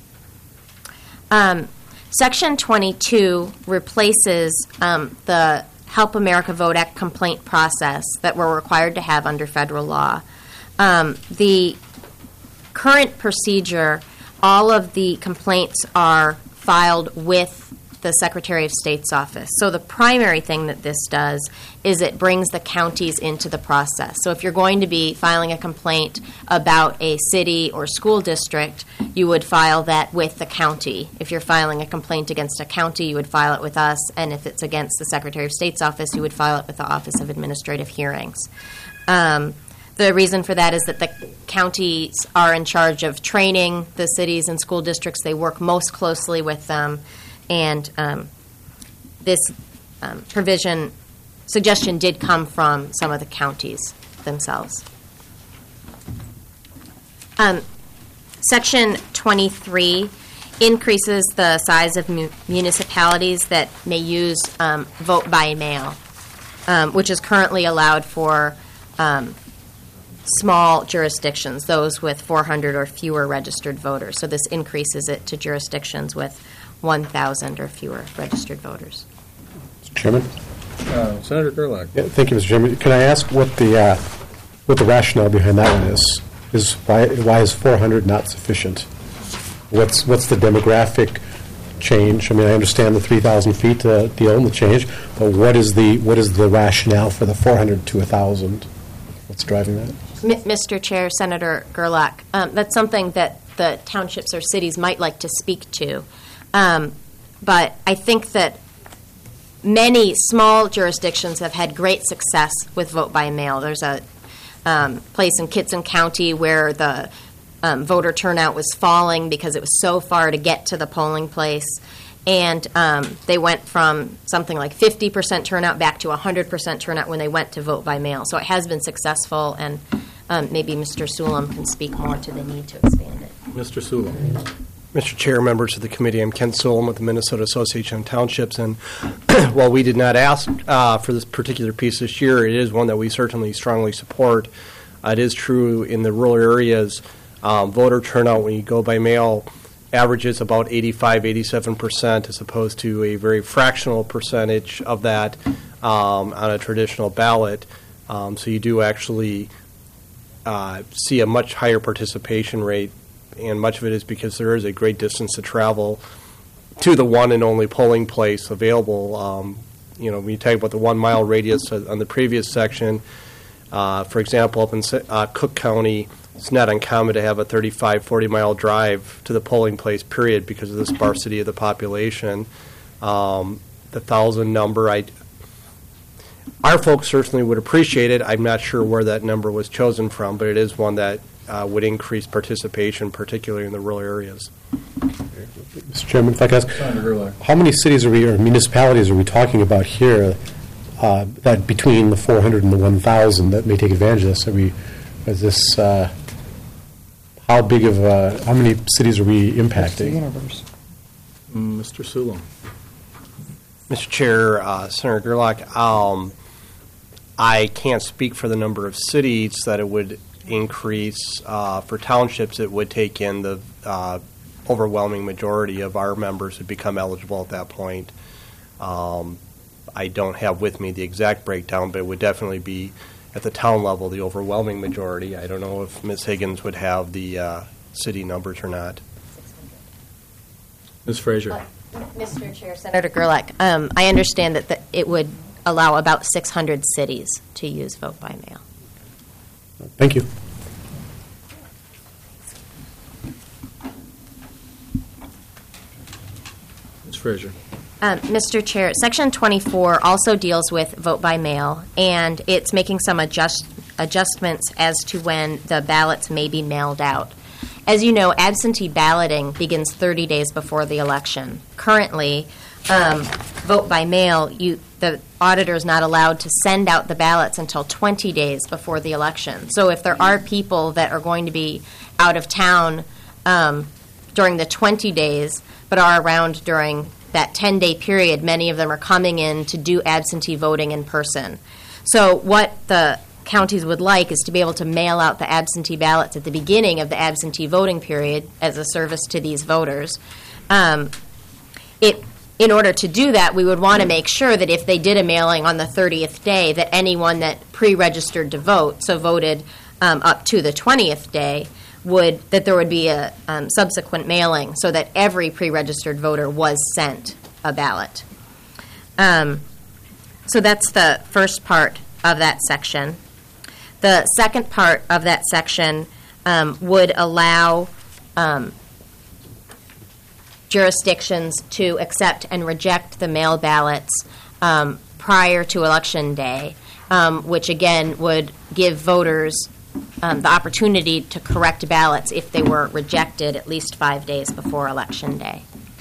Section 22 replaces the Help America Vote Act complaint process that we're required to have under federal law. The current procedure, all of the complaints are filed with the Secretary of State's office. So the primary thing that this does is it brings the counties into the process. So if you're going to be filing a complaint about a city or school district, you would file that with the county. If you're filing a complaint against a county, you would file it with us. And if it's against the Secretary of State's office, you would file it with the Office of Administrative Hearings. The reason for that is that the counties are in charge of training the cities and school districts. They work most closely with them. And this suggestion did come from some of the counties themselves. Section 23 increases the size of municipalities that may use vote by mail, which is currently allowed for small jurisdictions, those with 400 or fewer registered voters. So this increases it to jurisdictions with 1,000 or fewer registered voters. Mr. Chairman? Senator Gerlach. Yeah, thank you, Mr. Chairman. Can I ask what the rationale behind that one is? Why is 400 not sufficient? What's the demographic change? I mean, I understand the 3,000 feet deal and the change, but what is the rationale for the 400 to 1,000? What's driving that? Mr. Chair, Senator Gerlach, that's something that the townships or cities might like to speak to. But I think that many small jurisdictions have had great success with vote by mail. There's a place in Kitson County where the voter turnout was falling because it was so far to get to the polling place. And they went from something like 50% turnout back to 100% turnout when they went to vote by mail. So it has been successful, and maybe Mr. Sulam can speak more to the need to expand it. Mr. Sulam. Mr. Chair, members of the committee, I'm Ken Sulam with the Minnesota Association of Townships, and while we did not ask for this particular piece this year, it is one that we certainly strongly support. It is true in the rural areas, voter turnout when you go by mail averages about 85-87% as opposed to a very fractional percentage of that on a traditional ballot. So you do actually see a much higher participation rate, and much of it is because there is a great distance to travel to the one and only polling place available. When you talk about the 1 mile radius on the previous section, for example, up in Cook County, it's not uncommon to have a 35, 40-mile drive to the polling place, period, because of the sparsity of the population. The 1,000 number, our folks certainly would appreciate it. I'm not sure where that number was chosen from, but it is one that would increase participation, particularly in the rural areas. Mr. Chairman, if I could ask, Senator Gerlach. how many cities or municipalities are we talking about here that between the 400 and the 1,000 that may take advantage of this? How many cities are we That's the impacting? universe. Mr. Sulam. Mr. Chair, Senator Gerlach, I can't speak for the number of cities that it would increase. For townships, it would take in the overwhelming majority of our members who become eligible at that point. I don't have with me the exact breakdown, but it would definitely be at the town level the overwhelming majority. I don't know if Ms. Higgins would have the city numbers or not. Ms. Frazier. Mr. Chair, Senator Gerlach, I understand that it would allow about 600 cities to use vote by mail. Thank you. Ms. Frazier. Mr. Chair, Section 24 also deals with vote by mail, and it's making some adjustments as to when the ballots may be mailed out. As you know, absentee balloting begins 30 days before the election. Currently, vote by mail, the auditor is not allowed to send out the ballots until 20 days before the election. So if there are people that are going to be out of town during the 20 days but are around during that 10-day period, many of them are coming in to do absentee voting in person. So what the counties would like is to be able to mail out the absentee ballots at the beginning of the absentee voting period as a service to these voters. In order to do that, we would want to make sure that if they did a mailing on the 30th day, that anyone that pre-registered to vote, so voted up to the 20th day, that there would be a subsequent mailing so that every pre-registered voter was sent a ballot. So that's the first part of that section. The second part of that section would allow jurisdictions to accept and reject the mail ballots prior to Election Day, which again would give voters the opportunity to correct ballots if they were rejected at least 5 days before Election Day.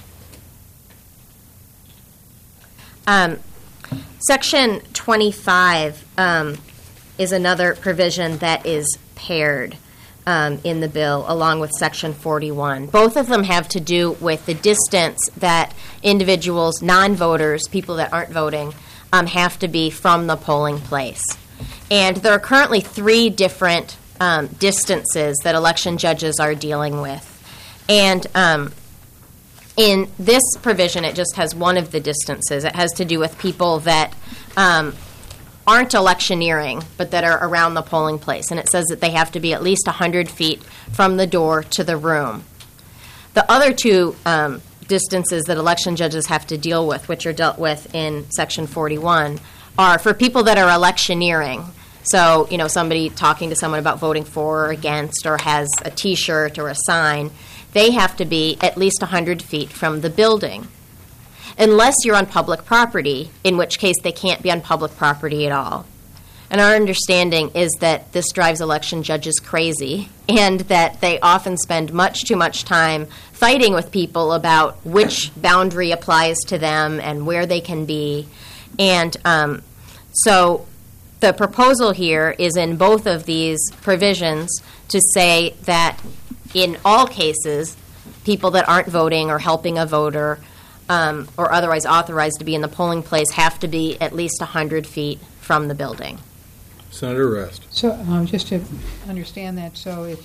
Section 25 is another provision that is paired in the bill along with Section 41. Both of them have to do with the distance that individuals, non-voters, people that aren't voting, have to be from the polling place. And there are currently 3 different distances that election judges are dealing with. And in this provision, it just has one of the distances. It has to do with people that aren't electioneering, but that are around the polling place. And it says that they have to be at least 100 feet from the door to the room. The other 2 distances that election judges have to deal with, which are dealt with in Section 41, are for people that are electioneering. So, somebody talking to someone about voting for or against, or has a T-shirt or a sign, they have to be at least 100 feet from the building. Unless you're on public property, in which case they can't be on public property at all. And our understanding is that this drives election judges crazy, and that they often spend much too much time fighting with people about which boundary applies to them and where they can be. And so the proposal here is in both of these provisions to say that in all cases, people that aren't voting or helping a voter or otherwise authorized to be in the polling place have to be at least 100 feet from the building. Senator Rest. So just to understand that, so if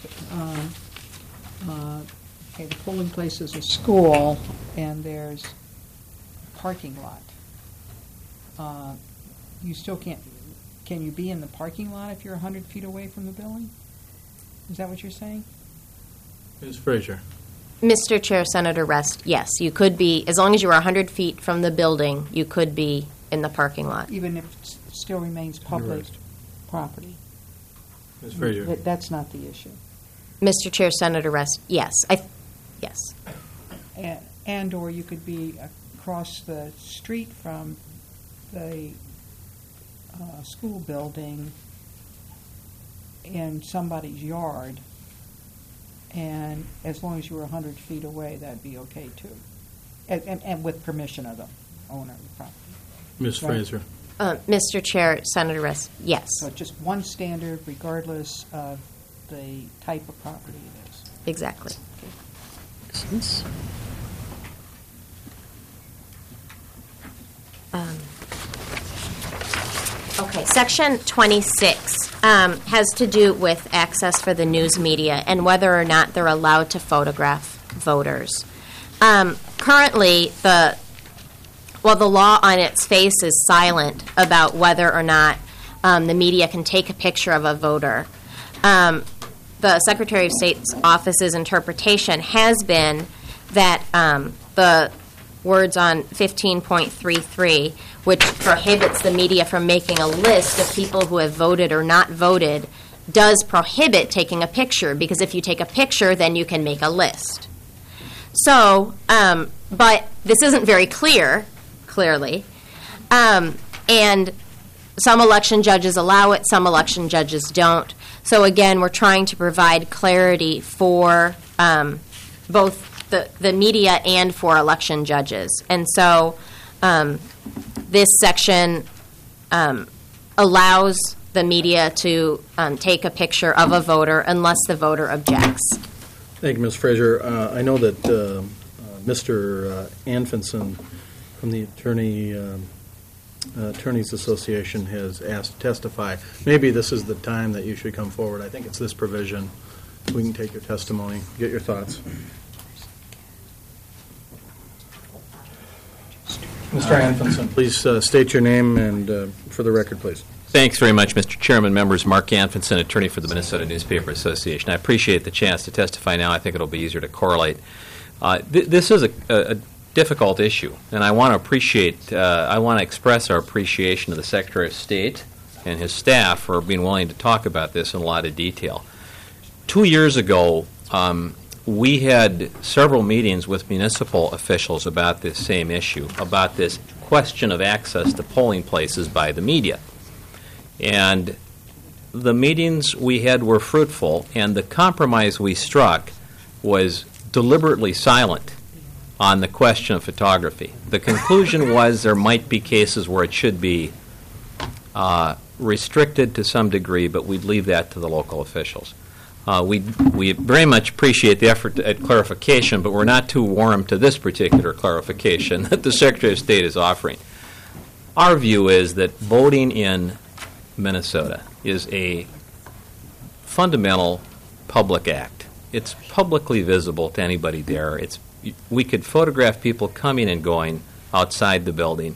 the polling place is a school and there's a parking lot, you still can't, can you be in the parking lot if you're 100 feet away from the building? Is that what you're saying? Ms. Frazier. Mr. Chair, Senator Rest, yes, you could be, as long as you are 100 feet from the building, you could be in the parking lot. Even if it still remains public property? Ms. Frazier. That's not the issue. Mr. Chair, Senator Rest, yes. Yes. And/or you could be across the street from the school building in somebody's yard, and as long as you were 100 feet away, that'd be okay too, and with permission of the owner of the property. Ms. Right. Fraser. Mr. Chair, Senator Rest, yes. So just one standard regardless of the type of property it is. Exactly. Okay, Section 26 has to do with access for the news media and whether or not they're allowed to photograph voters. Currently, the law on its face is silent about whether or not the media can take a picture of a voter. The Secretary of State's office's interpretation has been that the words on 15.33, which prohibits the media from making a list of people who have voted or not voted, does prohibit taking a picture, because if you take a picture, then you can make a list. So, but this isn't very clearly, and some election judges allow it, some election judges don't. So again, we're trying to provide clarity for both the media and for election judges. And so this section allows the media to take a picture of a voter unless the voter objects. Thank you, Ms. Fraser. I know that Mr. Anfinson from the Attorneys Association has asked to testify. Maybe this is the time that you should come forward. I think it's this provision. We can take your testimony, get your thoughts. Mr. Anfinson, please state your name and for the record, please. Thanks very much, Mr. Chairman, members. Mark Anfinson, attorney for the Minnesota Newspaper Association. I appreciate the chance to testify now. I think it'll be easier to correlate. This is a difficult issue, and I want to express our appreciation to the Secretary of State and his staff for being willing to talk about this in a lot of detail. 2 years ago, we had several meetings with municipal officials about this same issue, about this question of access to polling places by the media. And the meetings we had were fruitful, and the compromise we struck was deliberately silent on the question of photography. The conclusion was there might be cases where it should be restricted to some degree, but we'd leave that to the local officials. We very much appreciate the effort at clarification, but we're not too warm to this particular clarification that the Secretary of State is offering. Our view is that voting in Minnesota is a fundamental public act. It's publicly visible to anybody there. We could photograph people coming and going outside the building.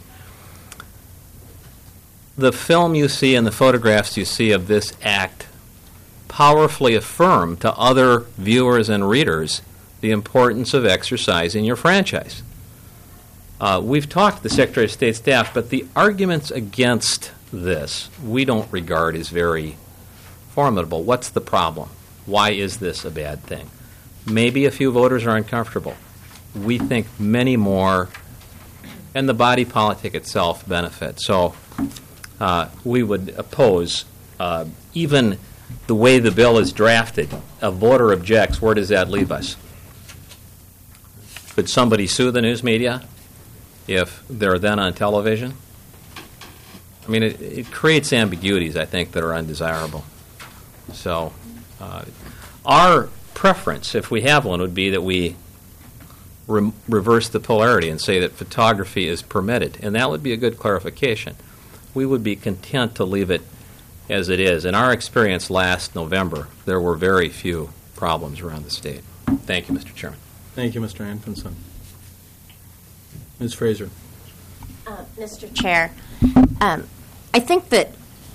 The film you see and the photographs you see of this act powerfully affirm to other viewers and readers the importance of exercising your franchise. We've talked to the Secretary of State staff, but the arguments against this we don't regard as very formidable. What's the problem? Why is this a bad thing? Maybe a few voters are uncomfortable. We think many more, and the body politic itself benefits. So we would oppose even the way the bill is drafted. A voter objects, where does that leave us? Could somebody sue the news media if they're then on television? I mean, it creates ambiguities, I think, that are undesirable. So our preference, if we have one, would be that we reverse the polarity and say that photography is permitted, and that would be a good clarification. We would be content to leave it as it is. In our experience last November, there were very few problems around the state. Thank you, Mr. Chairman. Thank you, Mr. Anfinson. Ms. Fraser. Mr. Chair, I think that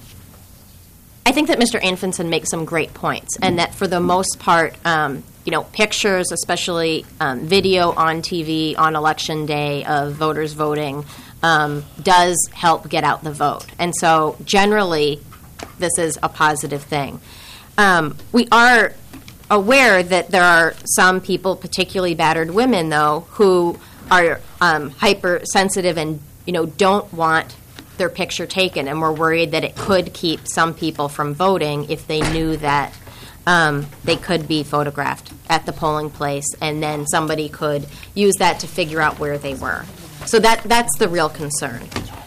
Mr. Anfinson makes some great points, and that for the most part, pictures, especially video on TV on Election Day of voters voting, does help get out the vote. And so generally, this is a positive thing. We are aware that there are some people, particularly battered women, though, who are hypersensitive and, don't want their picture taken, and we're worried that it could keep some people from voting if they knew that they could be photographed at the polling place, and then somebody could use that to figure out where they were. So that's the real concern.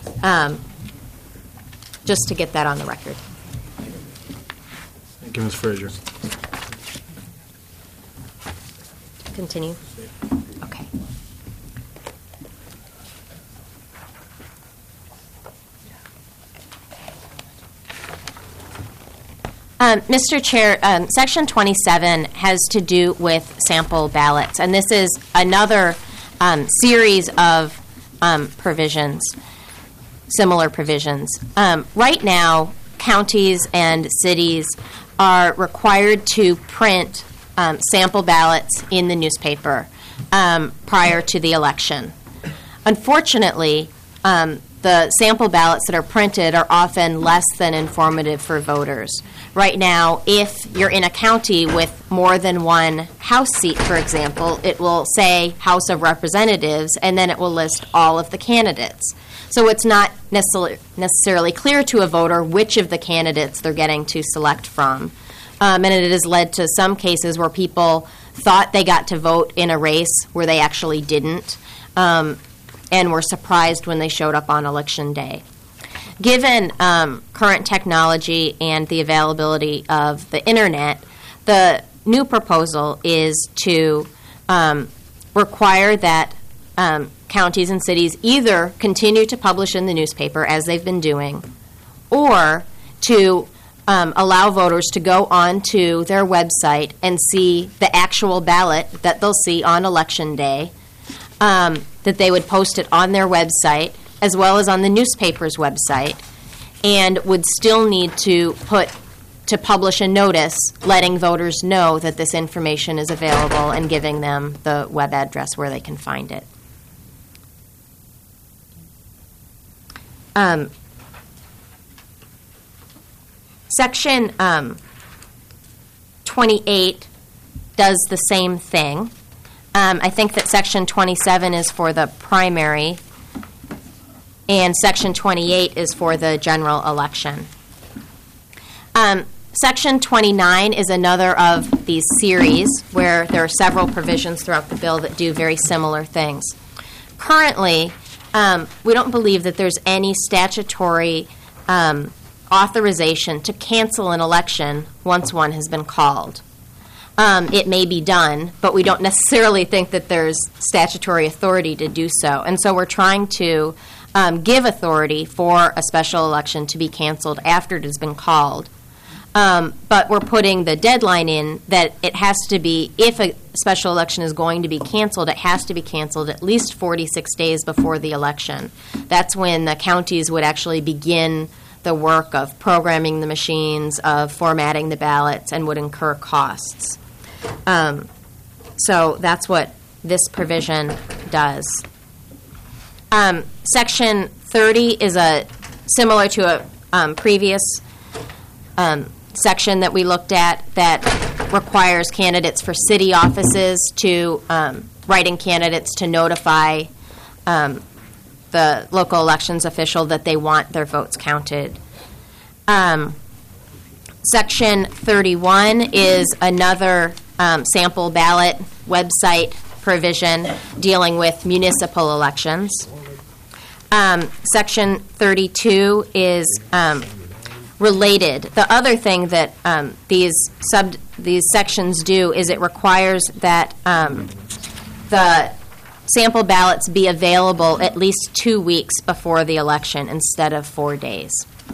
Just to get that on the record. Thank you, Ms. Frazier. Continue. Okay. Mr. Chair, Section 27 has to do with sample ballots, and this is another series of provisions, similar provisions. Right now, counties and cities are required to print sample ballots in the newspaper prior to the election. Unfortunately, the sample ballots that are printed are often less than informative for voters. Right now, if you're in a county with more than one House seat, for example, it will say House of Representatives, and then it will list all of the candidates. So it's not necessarily clear to a voter which of the candidates they're getting to select from. And it has led to some cases where people thought they got to vote in a race where they actually didn't, and were surprised when they showed up on Election Day. Given current technology and the availability of the Internet, the new proposal is to require that counties and cities either continue to publish in the newspaper, as they've been doing, or to allow voters to go onto their website and see the actual ballot that they'll see on Election Day, that they would post it on their website as well as on the newspaper's website, and would still need to publish a notice letting voters know that this information is available and giving them the web address where they can find it. Section 28 does the same thing. I think that Section 27 is for the primary, and Section 28 is for the general election. Section 29 is another of these series where there are several provisions throughout the bill that do very similar things. Currently, we don't believe that there's any statutory authorization to cancel an election once one has been called. It may be done, but we don't necessarily think that there's statutory authority to do so. And so we're trying to give authority for a special election to be canceled after it has been called. But we're putting the deadline in that it has to be, if a special election is going to be canceled, it has to be canceled at least 46 days before the election. That's when the counties would actually begin the work of programming the machines, of formatting the ballots, and would incur costs. So that's what this provision does. Section 30 is similar to a previous section that we looked at that requires candidates for city offices to, writing candidates to notify the local elections official that they want their votes counted. Section 31 is another sample ballot website provision dealing with municipal elections. Section 32 is related. The other thing that these sections do is it requires that the sample ballots be available at least 2 weeks before the election instead of 4 days.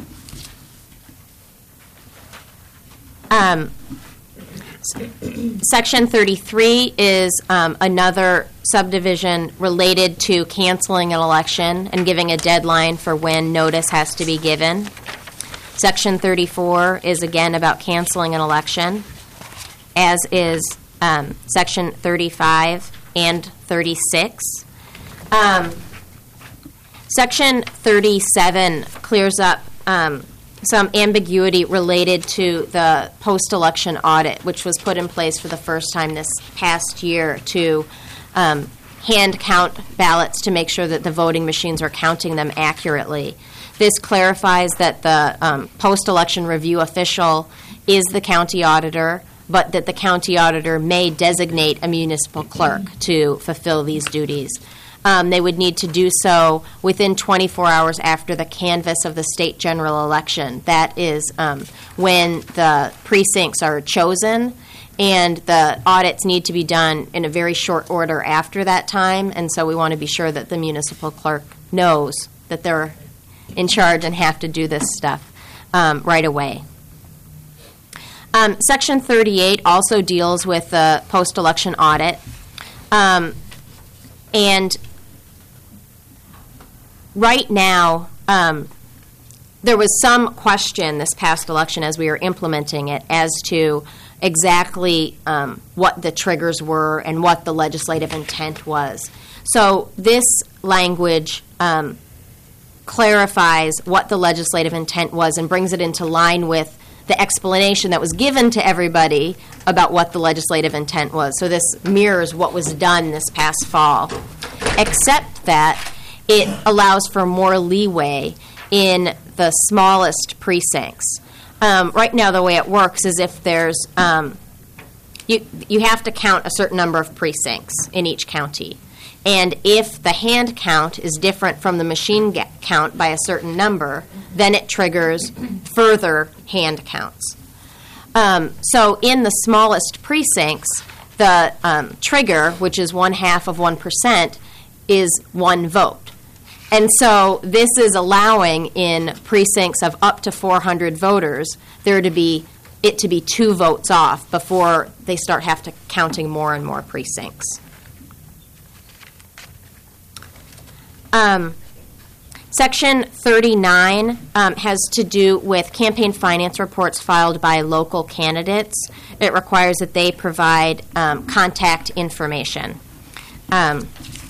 Section 33 is another subdivision related to canceling an election and giving a deadline for when notice has to be given. Section 34 is again about canceling an election, as is Section 35 and 36. Section 37 clears up some ambiguity related to the post-election audit, which was put in place for the first time this past year to hand count ballots to make sure that the voting machines are counting them accurately. This clarifies that the post-election review official is the county auditor, but that the county auditor may designate a municipal clerk to fulfill these duties. They would need to do so within 24 hours after the canvass of the state general election. That is when the precincts are chosen, and the audits need to be done in a very short order after that time, and so we want to be sure that the municipal clerk knows that they're in charge and have to do this stuff right away. Section 38 also deals with the post-election audit, and right now, there was some question this past election as we were implementing it as to exactly what the triggers were and what the legislative intent was. So this language clarifies what the legislative intent was and brings it into line with the explanation that was given to everybody about what the legislative intent was. So this mirrors what was done this past fall, except that it allows for more leeway in the smallest precincts. Right now, the way it works is if there's you have to count a certain number of precincts in each county. And if the hand count is different from the machine count by a certain number, then it triggers further hand counts. So in the smallest precincts, the trigger, which is 1/2 of 1%, is one vote. And so this is allowing in precincts of up to 400 voters there to be 2 votes off before they start counting more and more precincts. Section 39 has to do with campaign finance reports filed by local candidates. It requires that they provide contact information. Madam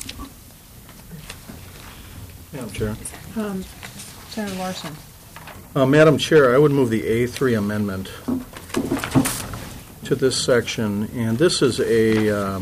Chair. Senator Larson. Madam Chair, I would move the A3 amendment to this section, and this is a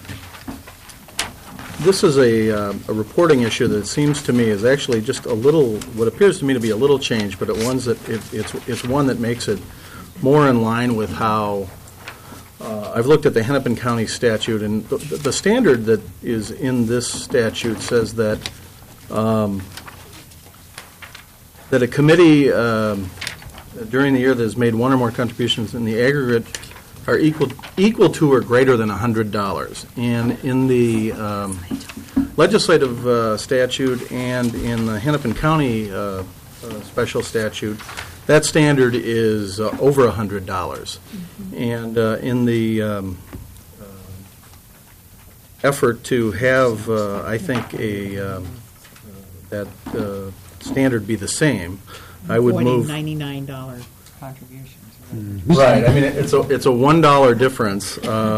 reporting issue that seems to me is actually just a little, what appears to me to be a little change, but it's one that makes it more in line with how I've looked at the Hennepin County statute, and the standard that is in this statute says that that a committee during the year that has made one or more contributions in the aggregate are equal to or greater than $100. And in the legislative statute and in the Hennepin County special statute, that standard is over $100. Mm-hmm. And in the effort to have, I think, that standard be the same, I would move $99 contributions. Mm-hmm. Right. I mean, it's a $1 difference.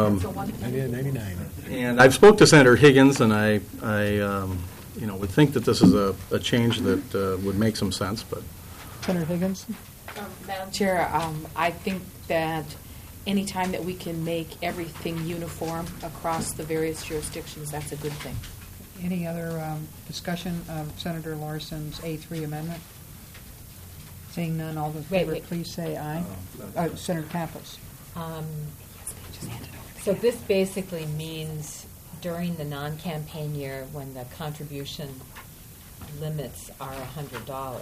And I've spoke to Senator Higgins, and I would think that this is a change that would make some sense. But Senator Higgins, Madam Chair, I think that any time that we can make everything uniform across the various jurisdictions, that's a good thing. any other discussion of Senator Larson's A3 amendment? Seeing none, all those in favor, please say aye. Senator Campos. So this basically means during the non-campaign year when the contribution limits are $100.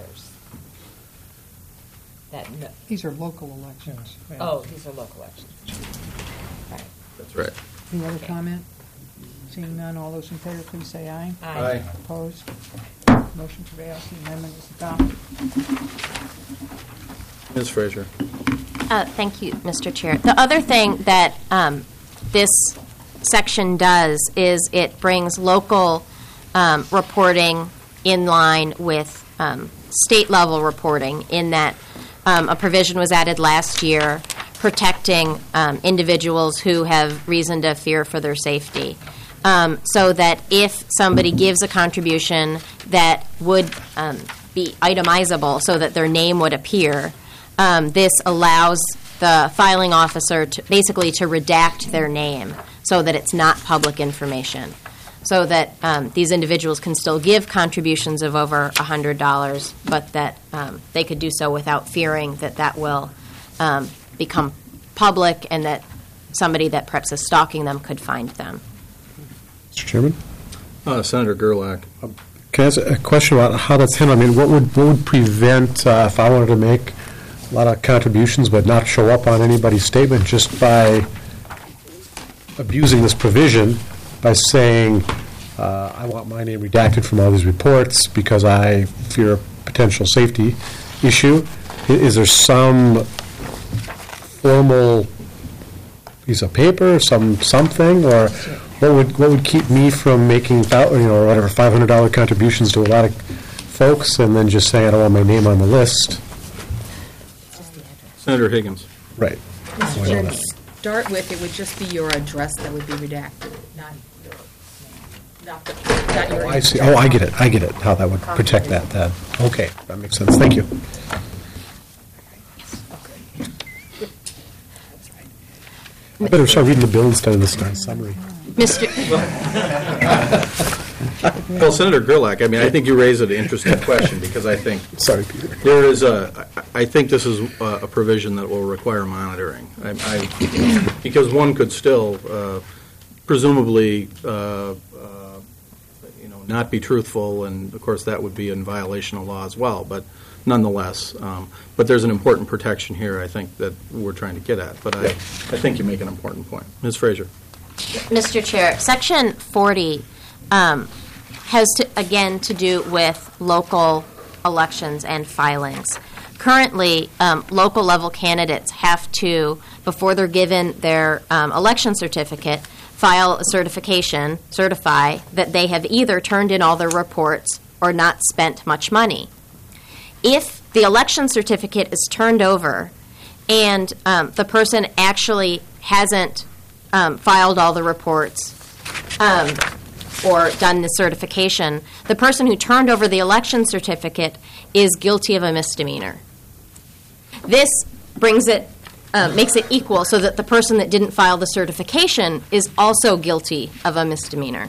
These are local elections. Yeah. Oh, these are local elections. Right. That's right. Any other comment? Seeing none, all those in favor, please say aye. Aye. Opposed? Motion prevails. The amendment is adopted. Ms. Fraser. Thank you, Mr. Chair. The other thing that this section does is it brings local reporting in line with state-level reporting, in that a provision was added last year protecting individuals who have reason to fear for their safety. So that if somebody gives a contribution that would be itemizable so that their name would appear. This allows the filing officer to basically to redact their name so that it's not public information, so that these individuals can still give contributions of over $100, but that they could do so without fearing that that will become public and that somebody that perhaps is stalking them could find them. Mr. Chairman? Senator Gerlach. Can I ask a question about how that's handled? I mean, what would prevent, if I wanted to make a lot of contributions but not show up on anybody's statement, just by abusing this provision by saying, I want my name redacted from all these reports because I fear a potential safety issue? Is there some formal piece of paper, something, or what would keep me from making whatever $500 contributions to a lot of folks and then just saying I don't want my name on the list? Senator Higgins. Right. Mr. Chair, to start with, it would just be your address that would be redacted, not your I see. Oh, I get it. How that would protect that then. Okay, that makes sense. Thank you. I better start reading the bill instead of this summary. Well, Senator Gerlach, I mean, I think you raise an interesting question because I think Sorry, Peter. there is I think this is a provision that will require monitoring. Because one could still presumably not be truthful, and of course that would be in violation of law as well, but nonetheless, but there's an important protection here, I think, that we're trying to get at. But I think you make an important point. Ms. Frazier. Mr. Chair, Section 40 has to do with local elections and filings. Currently, local level candidates have to, before they're given their election certificate, file a certify that they have either turned in all their reports or not spent much money. If the election certificate is turned over and the person actually hasn't filed all the reports or done the certification, the person who turned over the election certificate is guilty of a misdemeanor. This brings it, makes it equal so that the person that didn't file the certification is also guilty of a misdemeanor.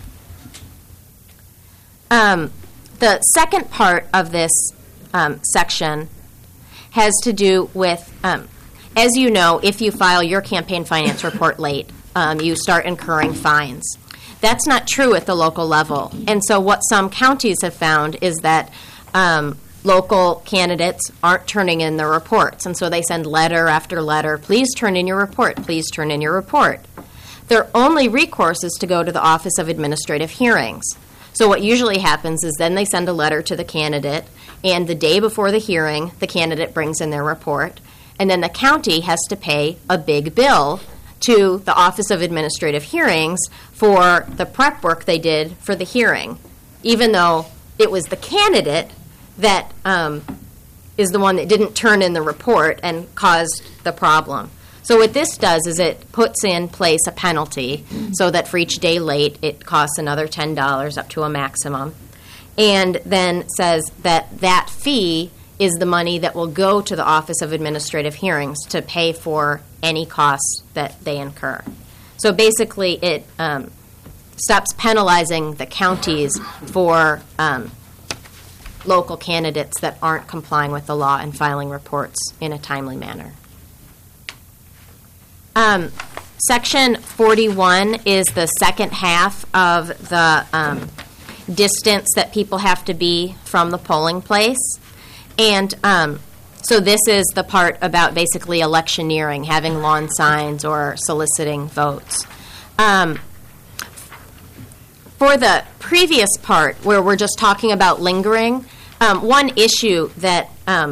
The second part of this section has to do with, as you know, if you file your campaign finance report late, you start incurring fines. That's not true at the local level. And so what some counties have found is that local candidates aren't turning in their reports. And so they send letter after letter, please turn in your report, please turn in your report. Their only recourse is to go to the Office of Administrative Hearings. So what usually happens is then they send a letter to the candidate, and the day before the hearing, the candidate brings in their report, and then the county has to pay a big bill to the Office of Administrative Hearings for the prep work they did for the hearing, even though it was the candidate that is the one that didn't turn in the report and caused the problem. So what this does is it puts in place a penalty so that for each day late it costs another $10 up to a maximum, and then says that that fee is the money that will go to the Office of Administrative Hearings to pay for any costs that they incur. So basically it stops penalizing the counties for local candidates that aren't complying with the law and filing reports in a timely manner. Section 41 is the second half of the distance that people have to be from the polling place. And so this is the part about basically electioneering, having lawn signs or soliciting votes. For the previous part, where we're just talking about lingering, one issue that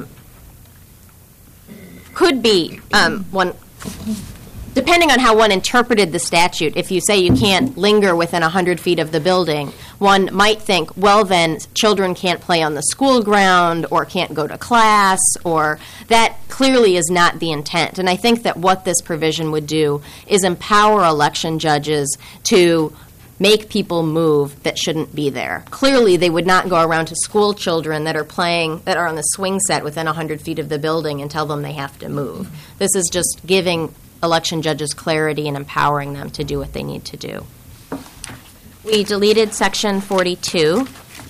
could be one, depending on how one interpreted the statute, if you say you can't linger within 100 feet of the building, one might think, well, then children can't play on the school ground or can't go to class, or that clearly is not the intent. And I think that what this provision would do is empower election judges to make people move that shouldn't be there. Clearly, they would not go around to school children that are on the swing set within 100 feet of the building and tell them they have to move. This is just giving election judges clarity and empowering them to do what they need to do. We deleted Section 42.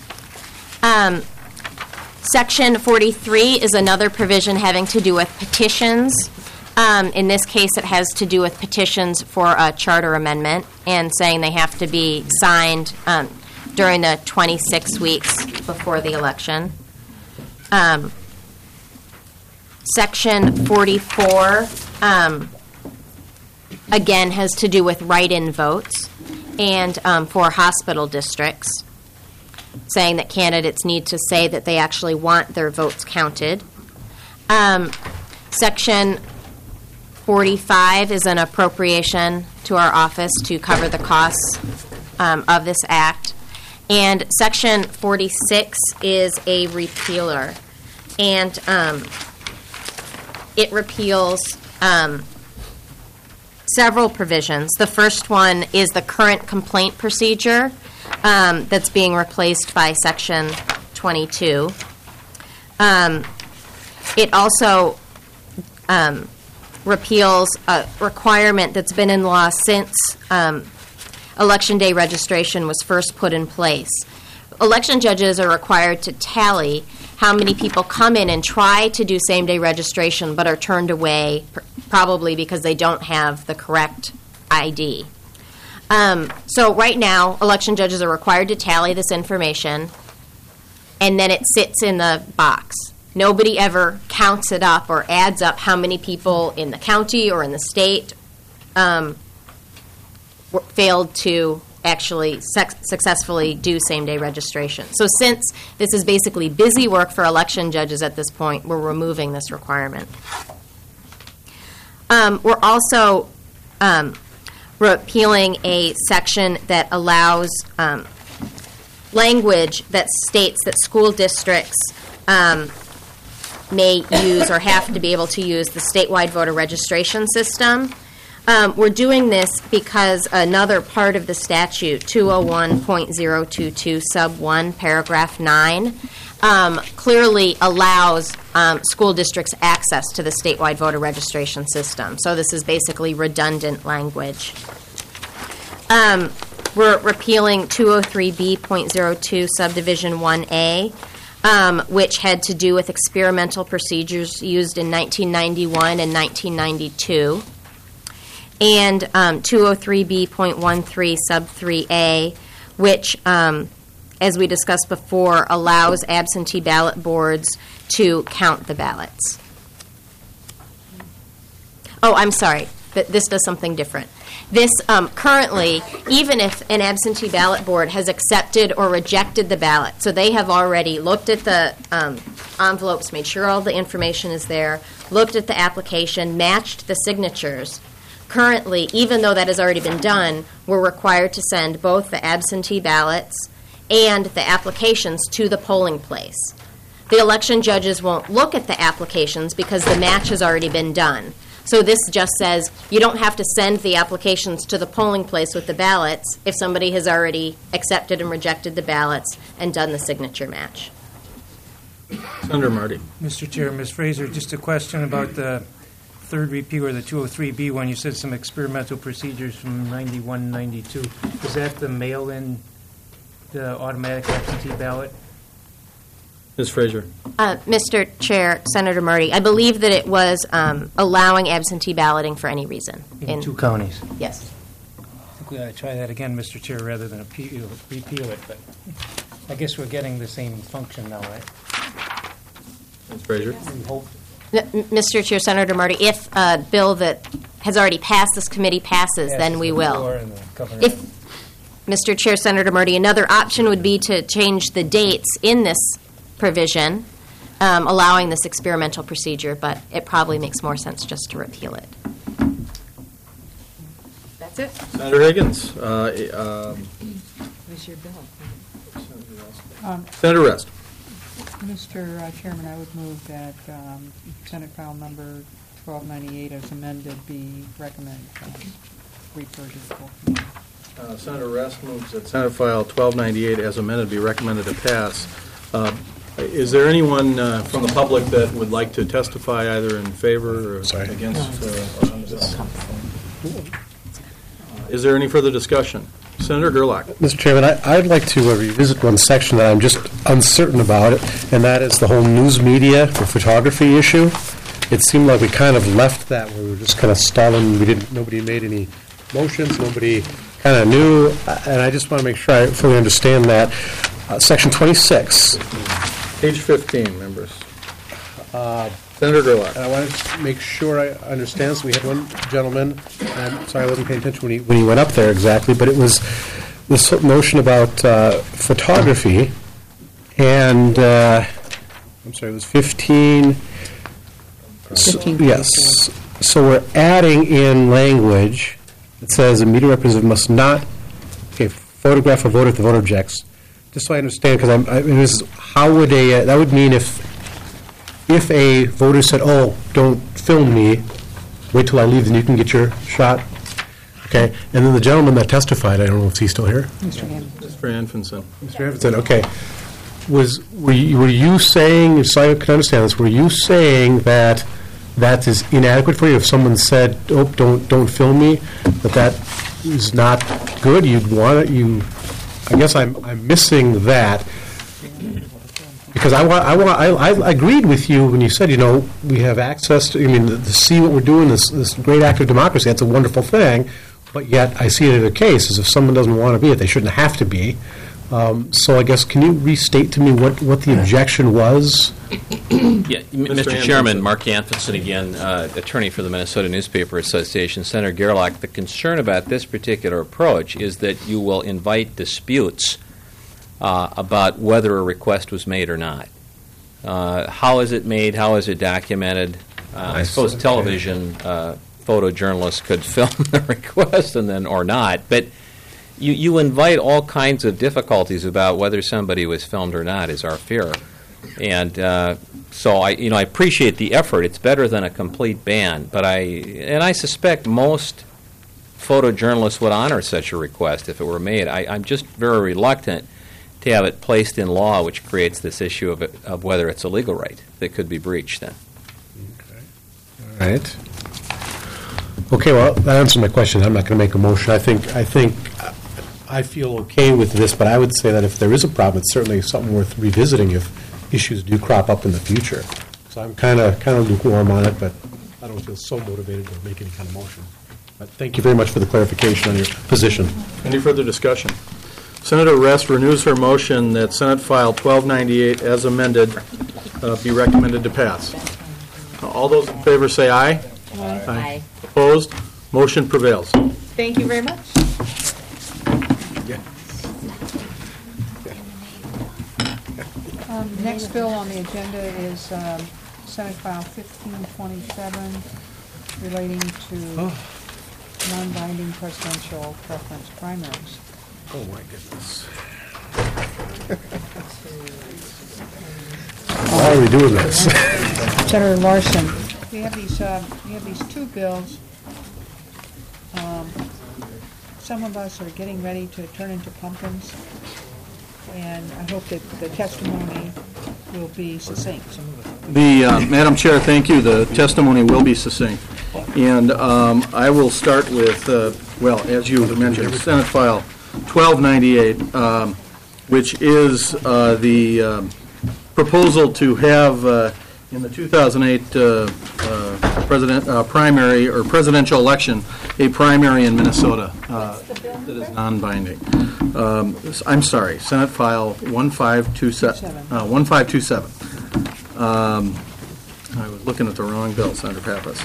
Section 43 is another provision having to do with petitions. In this case, it has to do with petitions for a charter amendment and saying they have to be signed during the 26 weeks before the election. Section 44, again, has to do with write-in votes and for hospital districts, saying that candidates need to say that they actually want their votes counted. Section 45 is an appropriation to our office to cover the costs of this act. And Section 46 is a repealer. And it repeals several provisions. The first one is the current complaint procedure that's being replaced by Section 22. It also repeals a requirement that's been in law since Election Day registration was first put in place. Election judges are required to tally how many people come in and try to do same-day registration but are turned away, probably because they don't have the correct ID. So right now, election judges are required to tally this information, and then it sits in the box. Nobody ever counts it up or adds up how many people in the county or in the state failed to actually successfully do same-day registration. So since this is basically busy work for election judges at this point, we're removing this requirement. We're also repealing a section that allows language that states that school districts may use or have to be able to use the statewide voter registration system. We're doing this because another part of the statute, 201.022 sub 1, paragraph 9, clearly allows school districts access to the statewide voter registration system. So this is basically redundant language. We're repealing 203B.02 subdivision 1A, which had to do with experimental procedures used in 1991 and 1992. And 203B.13 sub 3A, which, as we discussed before, allows absentee ballot boards to count the ballots. Oh, I'm sorry, but this does something different. This currently, even if an absentee ballot board has accepted or rejected the ballot, so they have already looked at the envelopes, made sure all the information is there, looked at the application, matched the signatures. Currently, even though that has already been done, we're required to send both the absentee ballots and the applications to the polling place. The election judges won't look at the applications because the match has already been done. So this just says you don't have to send the applications to the polling place with the ballots if somebody has already accepted and rejected the ballots and done the signature match. Senator Marty. Mr. Chair, Ms. Fraser, just a question about the third repeal or the 203B one. You said some experimental procedures from 91, 92. Is that the mail-in, the automatic absentee ballot? Ms. Fraser. Mr. Chair, Senator Marty, I believe that it was allowing absentee balloting for any reason. In 2 counties? Yes. I think we ought to try that again, Mr. Chair, rather than repeal it, but I guess we're getting the same function now, right? Ms. Fraser. We hope. Mr. Chair, Senator Marty, if a bill that has already passed this committee passes, then we will. If, Mr. Chair, Senator Marty, another option would be to change the dates in this provision, allowing this experimental procedure, but it probably makes more sense just to repeal it. That's it. Senator Higgins. Where's your bill? Senator Rest. Mr. Chairman, I would move that Senate file number 1298 as amended be recommended referred to the full committee. Senator Rest moves that Senate File 1298 as amended be recommended to pass. Is there anyone from the public that would like to testify either in favor or against? Is there any further discussion? Senator Gerlach. Mr. Chairman, I'd like to revisit one section that I'm just uncertain about, and that is the whole news media or photography issue. It seemed like we kind of left that where we were just kind of stalling. Nobody made any motions. Nobody kind of knew, and I just want to make sure I fully understand that. Section 26. Page 15, members. Senator Gerlach. And I want to make sure I understand. So we had one gentleman, and sorry I wasn't paying attention when he went up there exactly, but it was this notion about photography, and I'm sorry, it was 15. Yes. So we're adding in language that says a media representative must not photograph a voter if the voter objects. Just so I understand, because how would that would mean if a voter said, "Oh, don't film me, wait till I leave, then you can get your shot." Okay, and then the gentleman that testified, I don't know if he's still here. Mr. Hanfinson. Mr. Hanfinson, okay. Were you saying, so I can understand this, were you saying that that is inadequate for you? If someone said, "Oh, don't film me," that is not good? You'd want it. I guess I'm missing that. Because I agreed with you when you said, we have access to see what we're doing, this great act of democracy. That's a wonderful thing. But yet I see it in a case as if someone doesn't want to be it, they shouldn't have to be. So I guess, can you restate to me what the objection was? Yeah, Mr. Chairman, Mark Anfinson again, attorney for the Minnesota Newspaper Association. Senator Gerlach, the concern about this particular approach is that you will invite disputes about whether a request was made or not. How is it made? How is it documented? I suppose television photojournalists could film the request and then or not, but you invite all kinds of difficulties about whether somebody was filmed or not is our fear. And so I appreciate the effort. It's better than a complete ban, but I suspect most photojournalists would honor such a request if it were made. I'm just very reluctant to have it placed in law, which creates this issue of whether it's a legal right that could be breached then. Okay. All right. Okay, well, that answers my question. I'm not going to make a motion. I feel okay with this, but I would say that if there is a problem, it's certainly something worth revisiting if issues do crop up in the future. So I'm kind of lukewarm on it, but I don't feel so motivated to make any kind of motion. But thank you very much for the clarification on your position. Any further discussion? Senator Rest renews her motion that Senate File 1298 as amended be recommended to pass. All those in favor say aye. Aye. Opposed? Motion prevails. Thank you very much. Next bill on the agenda is Senate File 1527 relating to non-binding presidential preference primaries. Oh, my goodness. Why are we doing this? Senator Larson, we have these two bills. Some of us are getting ready to turn into pumpkins, and I hope that the testimony will be succinct. Madam Chair, thank you. The testimony will be succinct. And I will start with, as you mentioned, Senate File 1298, which is the proposal to have in the 2008 primary or presidential election a primary in Minnesota that is non-binding. I'm sorry, Senate File 1527. I was looking at the wrong bill, Senator Pappas.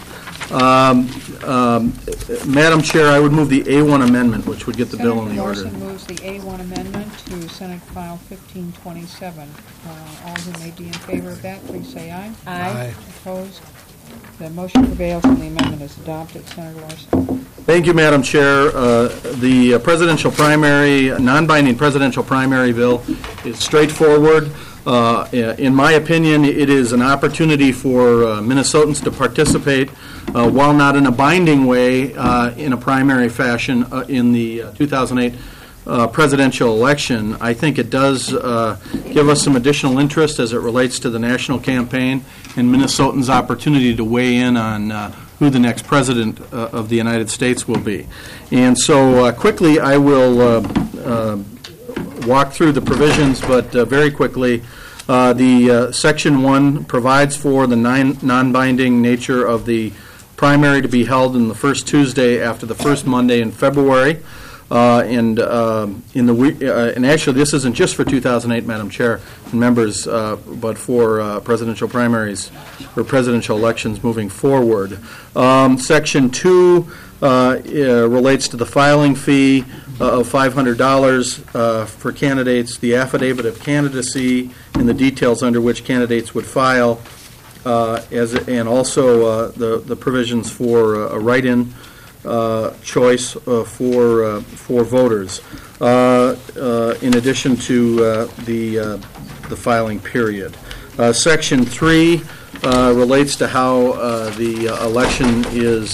Madam Chair, I would move the A1 amendment, which would get the bill in the order. Senator Larson moves the A1 amendment to Senate File 1527. All who may be in favor of that, please say aye. Aye. Opposed? The motion prevails and the amendment is adopted. Senator Larson. Thank you, Madam Chair. The presidential primary, non-binding presidential primary bill is straightforward. In my opinion, it is an opportunity for Minnesotans to participate, while not in a binding way, in a primary fashion in the 2008 presidential election. I think it does give us some additional interest as it relates to the national campaign and Minnesotans' opportunity to weigh in on who the next president of the United States will be. And so quickly I will walk through the provisions, but very quickly. The Section 1 provides for the non-binding nature of the primary to be held in the first Tuesday after the first Monday in February. And actually, this isn't just for 2008, Madam Chair and members, but for presidential primaries or presidential elections moving forward. Section 2 relates to the filing fee of $500 for candidates, the affidavit of candidacy, and the details under which candidates would file, and also the provisions for a write-in choice for voters, in addition to the filing period. Section 3 relates to how the election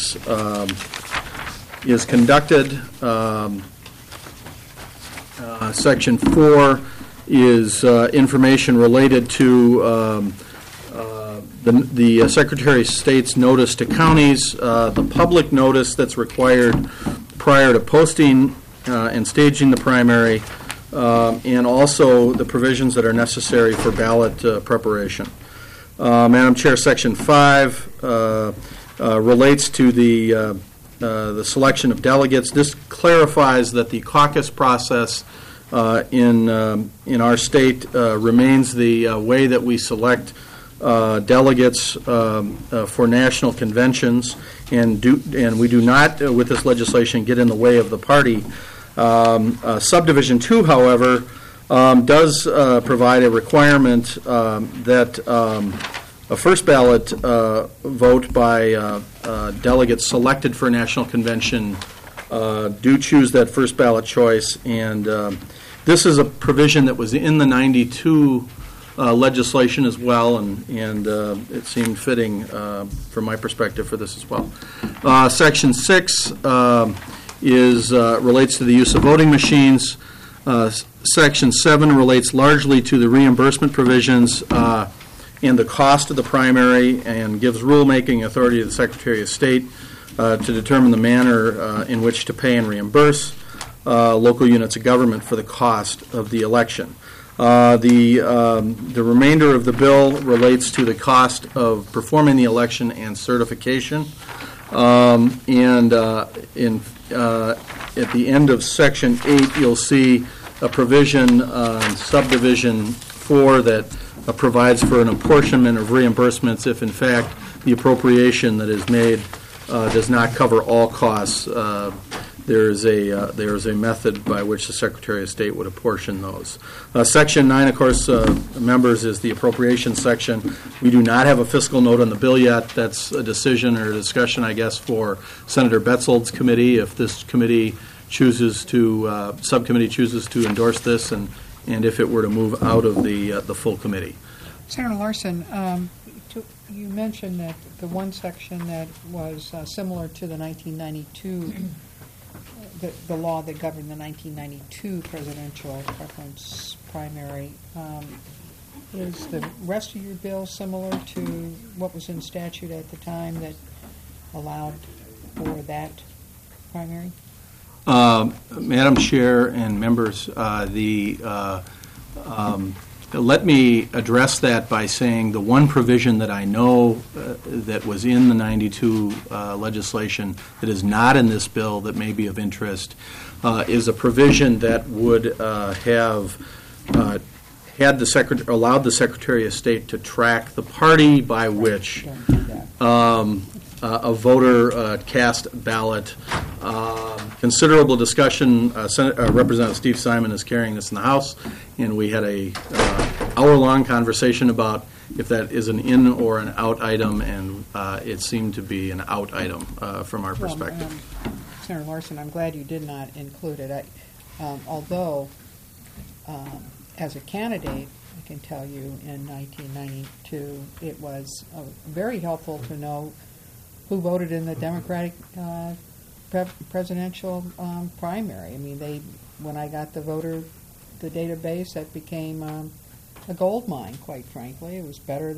is conducted. Section 4 is information related to the Secretary of State's notice to counties, the public notice that's required prior to posting and staging the primary, and also the provisions that are necessary for ballot preparation. Madam Chair, Section 5 relates to the selection of delegates. This clarifies that the caucus process in our state remains the way that we select delegates for national conventions, and we do not, with this legislation, get in the way of the party. Subdivision 2, however, does provide a requirement that a first ballot vote by delegates selected for a national convention do choose that first ballot choice, and this is a provision that was in the 92 legislation as well, and it seemed fitting from my perspective for this as well. Section 6 relates to the use of voting machines. Section 7 relates largely to the reimbursement provisions and the cost of the primary, and gives rulemaking authority to the Secretary of State to determine the manner in which to pay and reimburse local units of government for the cost of the election. The remainder of the bill relates to the cost of performing the election and certification. At the end of Section 8, you'll see a provision on Subdivision 4 that provides for an apportionment of reimbursements if, in fact, the appropriation that is made does not cover all costs. There is a method by which the Secretary of State would apportion those. Section 9, of course, members, is the appropriation section. We do not have a fiscal note on the bill yet. That's a decision or a discussion, I guess, for Senator Betzold's committee. If this committee subcommittee chooses to endorse this, and if it were to move out of the full committee. Senator Larson, you mentioned that the one section that was similar to the 1992 the law that governed the 1992 presidential preference primary. Is the rest of your bill similar to what was in statute at the time that allowed for that primary? Madam Chair and members, let me address that by saying the one provision that I know that was in the 92 legislation that is not in this bill that may be of interest is a provision that would have allowed the Secretary of State to track the party by which a voter cast ballot. Considerable discussion. Representative Steve Simon is carrying this in the House, and we had a hour-long conversation about if that is an in or an out item, and it seemed to be an out item from our perspective. Senator Larson, I'm glad you did not include it. Although, as a candidate, I can tell you in 1992, it was very helpful to know who voted in the Democratic presidential primary. I mean, when I got the database, that became a gold mine, quite frankly. It was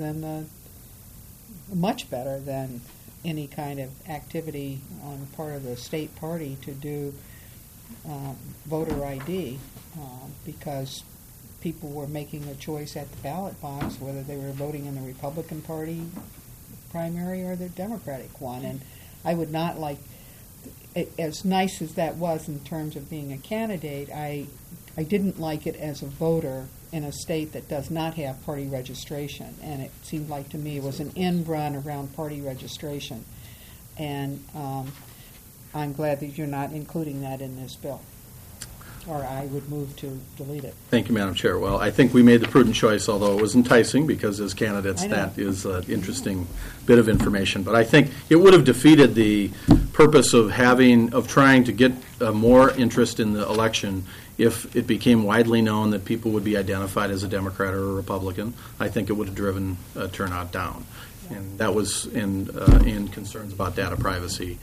much better than any kind of activity on the part of the state party to do voter ID, because people were making a choice at the ballot box whether they were voting in the Republican Party primary or the Democratic one. And I would not like, as nice as that was in terms of being a candidate, I didn't like it as a voter in a state that does not have party registration. And it seemed like to me it was an end run around party registration. And I'm glad that you're not including that in this bill, or I would move to delete it. Thank you, Madam Chair. Well, I think we made the prudent choice, although it was enticing, because as candidates, I know. that is an interesting bit of information. But I think it would have defeated the purpose of trying to get more interest in the election if it became widely known that people would be identified as a Democrat or a Republican. I think it would have driven turnout down. And that was in concerns about data privacy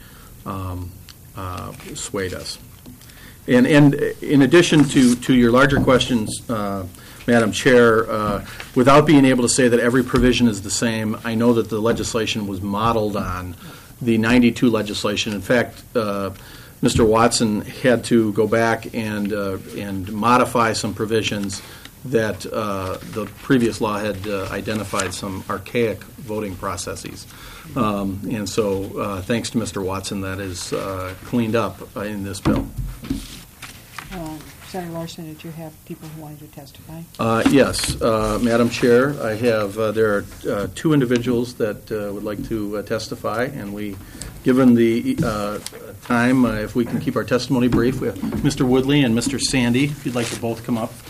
swayed us. And in addition to your larger questions, Madam Chair, without being able to say that every provision is the same, I know that the legislation was modeled on the 92 legislation. In fact, Mr. Watson had to go back and modify some provisions that the previous law had identified some archaic voting processes. And so thanks to Mr. Watson, that is cleaned up in this bill. Senator Larson, did you have people who wanted to testify? Yes, Madam Chair, I have, there are two individuals that would like to testify, and given the time, if we can keep our testimony brief, we have Mr. Woodley and Mr. Sandy, if you'd like to both come up.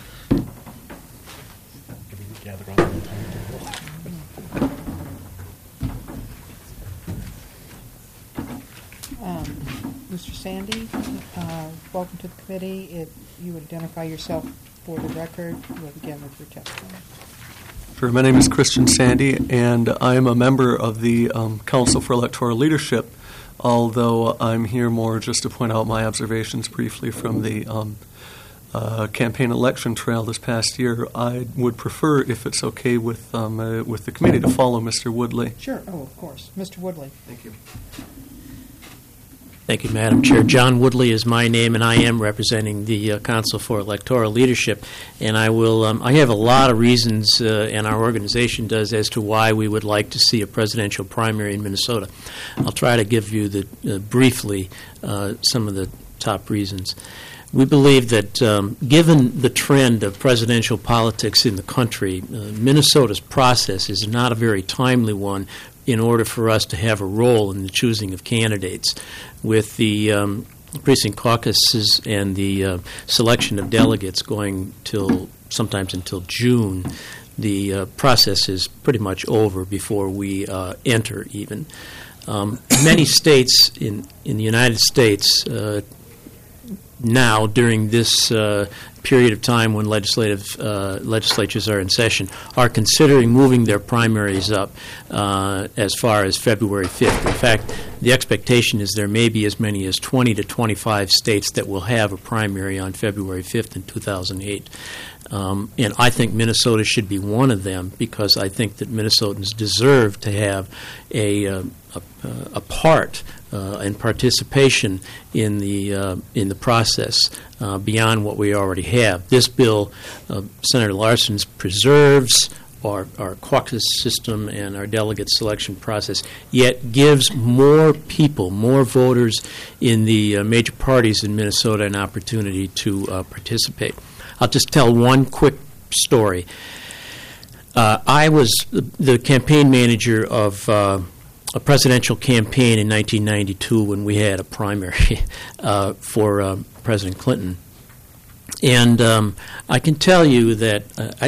Mr. Sandy, welcome to the committee. If you would identify yourself for the record, we'll begin with your testimony. Sure. My name is Christian Sandy, and I am a member of the Council for Electoral Leadership, although I'm here more just to point out my observations briefly from the campaign election trail this past year. I would prefer, if it's okay with the committee, to follow Mr. Woodley. Sure. Oh, of course. Mr. Woodley. Thank you. Thank you, Madam Chair. John Woodley is my name, and I am representing the Council for Electoral Leadership. And I have a lot of reasons, and our organization does, as to why we would like to see a presidential primary in Minnesota. I'll try to give you briefly some of the top reasons. We believe that given the trend of presidential politics in the country, Minnesota's process is not a very timely one in order for us to have a role in the choosing of candidates. With the precinct caucuses and the selection of delegates going sometimes until June, the process is pretty much over before we enter even. Many states in the United States now, during this period of time when legislatures are in session, are considering moving their primaries up as far as February 5th. In fact, the expectation is there may be as many as 20 to 25 states that will have a primary on February 5th in 2008. And I think Minnesota should be one of them, because I think that Minnesotans deserve to have a part and participation in the process beyond what we already have. This bill, Senator Larson's, preserves our caucus system and our delegate selection process, yet gives more people, more voters in the major parties in Minnesota an opportunity to participate. I'll just tell one quick story. I was the campaign manager of a presidential campaign in 1992 when we had a primary for President Clinton. And I can tell you that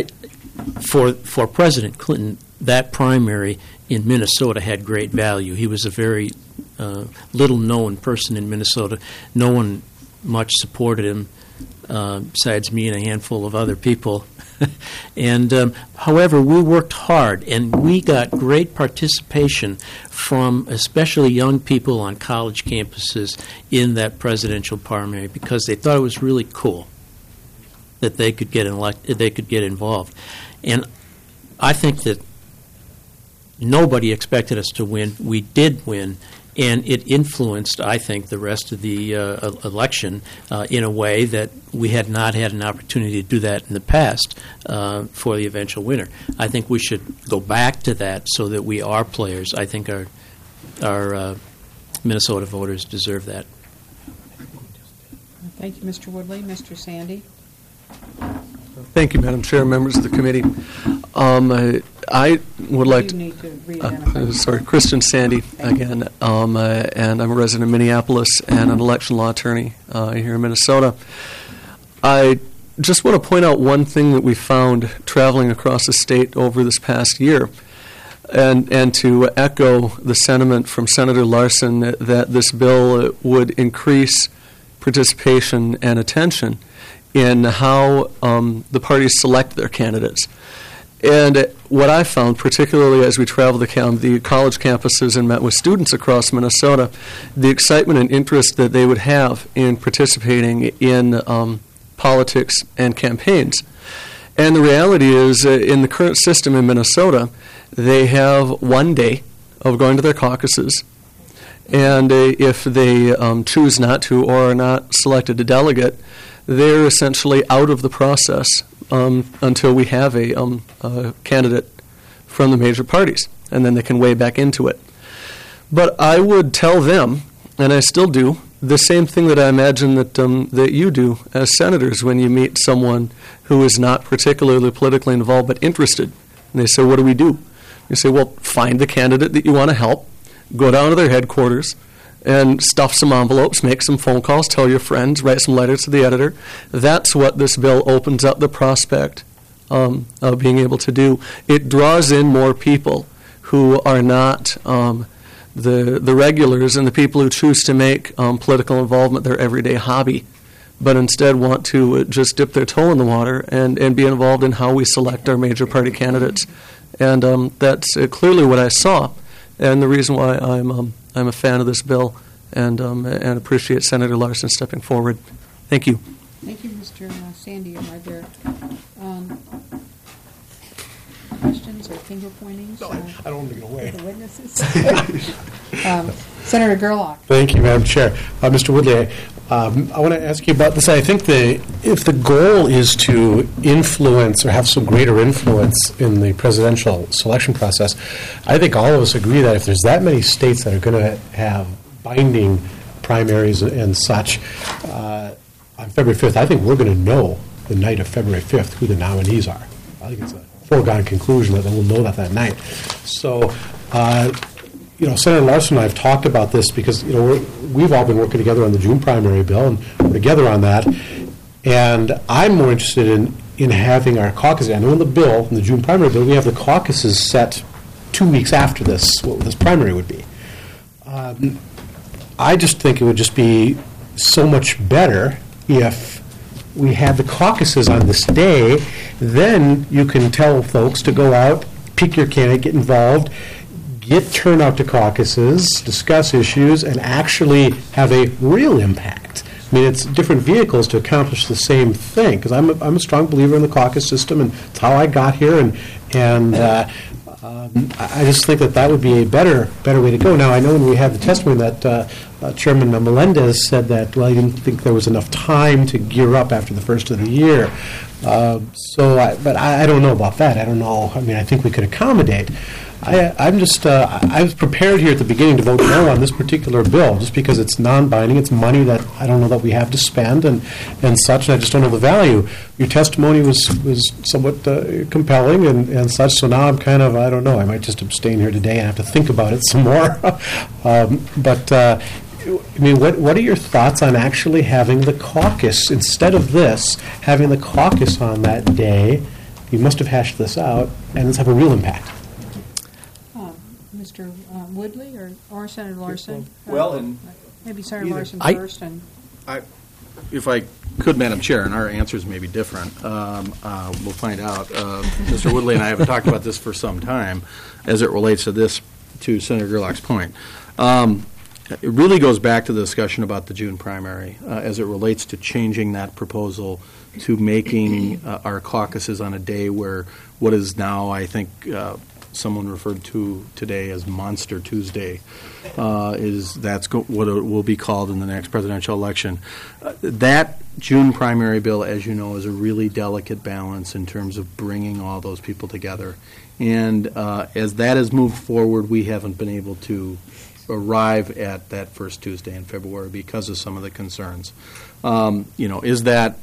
for President Clinton, that primary in Minnesota had great value. He was a very little-known person in Minnesota. No one much supported him besides me and a handful of other people. And however, we worked hard, and we got great participation from especially young people on college campuses in that presidential primary because they thought it was really cool that they could get involved. And I think that nobody expected us to win. We did win. And it influenced, I think, the rest of the election in a way that we had not had an opportunity to do that in the past for the eventual winner. I think we should go back to that so that we are players. I think our Minnesota voters deserve that. Thank you, Mr. Woodley. Mr. Sandy? Thank you, Madam Chair, members of the committee. I would like You need to re-identify. sorry, Christian Sandy again, and I'm a resident of Minneapolis and an election law attorney here in Minnesota. I just want to point out one thing that we found traveling across the state over this past year, and to echo the sentiment from Senator Larson that this bill would increase participation and attention in how the parties select their candidates. And what I found, particularly as we traveled the college campuses and met with students across Minnesota, the excitement and interest that they would have in participating in politics and campaigns. And the reality is, in the current system in Minnesota, they have 1 day of going to their caucuses. And if they choose not to or are not selected a delegate, they're essentially out of the process until we have a candidate from the major parties, and then they can weigh back into it. But I would tell them, and I still do, the same thing that I imagine that you do as senators when you meet someone who is not particularly politically involved but interested. And they say, what do we do? You say, well, find the candidate that you want to help, go down to their headquarters, and stuff some envelopes, make some phone calls, tell your friends, write some letters to the editor. That's what this bill opens up the prospect of being able to do. It draws in more people who are not the regulars and the people who choose to make political involvement their everyday hobby, but instead want to just dip their toe in the water and be involved in how we select our major party candidates. And that's clearly what I saw, and the reason why I'm a fan of this bill and appreciate Senator Larson stepping forward. Thank you. Thank you, Mr. Sandy. Are there questions or finger pointings? No, I don't want to get away. The witnesses? Senator Gerlach. Thank you, Madam Chair. Mr. Woodley, I want to ask you about this. I think if the goal is to influence or have some greater influence in the presidential selection process, I think all of us agree that if there's that many states that are going to have binding primaries and such on February 5th, I think we're going to know the night of February 5th who the nominees are. I think it's a foregone conclusion that we'll know that night. So, Senator Larson and I have talked about this because, we've all been working together on the June primary bill, and we're together on that. And I'm more interested in having our caucus. I know in the bill, in the June primary bill, we have the caucuses set 2 weeks after this, what this primary would be. I just think it would just be so much better if we had the caucuses on this day. Then you can tell folks to go out, pick your candidate, get involved, get turnout to caucuses, discuss issues, and actually have a real impact. I mean, it's different vehicles to accomplish the same thing, because I'm a strong believer in the caucus system, and it's how I got here, and I just think that would be a better way to go. Now, I know when we had the testimony that Chairman Melendez said that, well, he didn't think there was enough time to gear up after the first of the year. But I don't know about that. I don't know. I mean, I think we could accommodate. I was prepared here at the beginning to vote no on this particular bill, just because it's non-binding. It's money that I don't know that we have to spend and such, and I just don't know the value. Your testimony was somewhat compelling and such, so now I'm kind of, I don't know, I might just abstain here today and have to think about it some more. I mean, what are your thoughts on actually having the caucus, instead of this, having the caucus on that day? You must have hashed this out, and let's have a real impact. Mr. Woodley or Senator Larson? Well, and maybe Senator either. Larson first. And if I could, Madam Chair, and our answers may be different, we'll find out. Mr. Woodley and I have talked about this for some time as it relates to this, to Senator Gerlach's point. It really goes back to the discussion about the June primary as it relates to changing that proposal to making our caucuses on a day where what is now, I think, someone referred to today as Monster Tuesday, that's what it will be called in the next presidential election. That June primary bill, as you know, is a really delicate balance in terms of bringing all those people together. And as that has moved forward, we haven't been able to arrive at that first Tuesday in February because of some of the concerns. Is that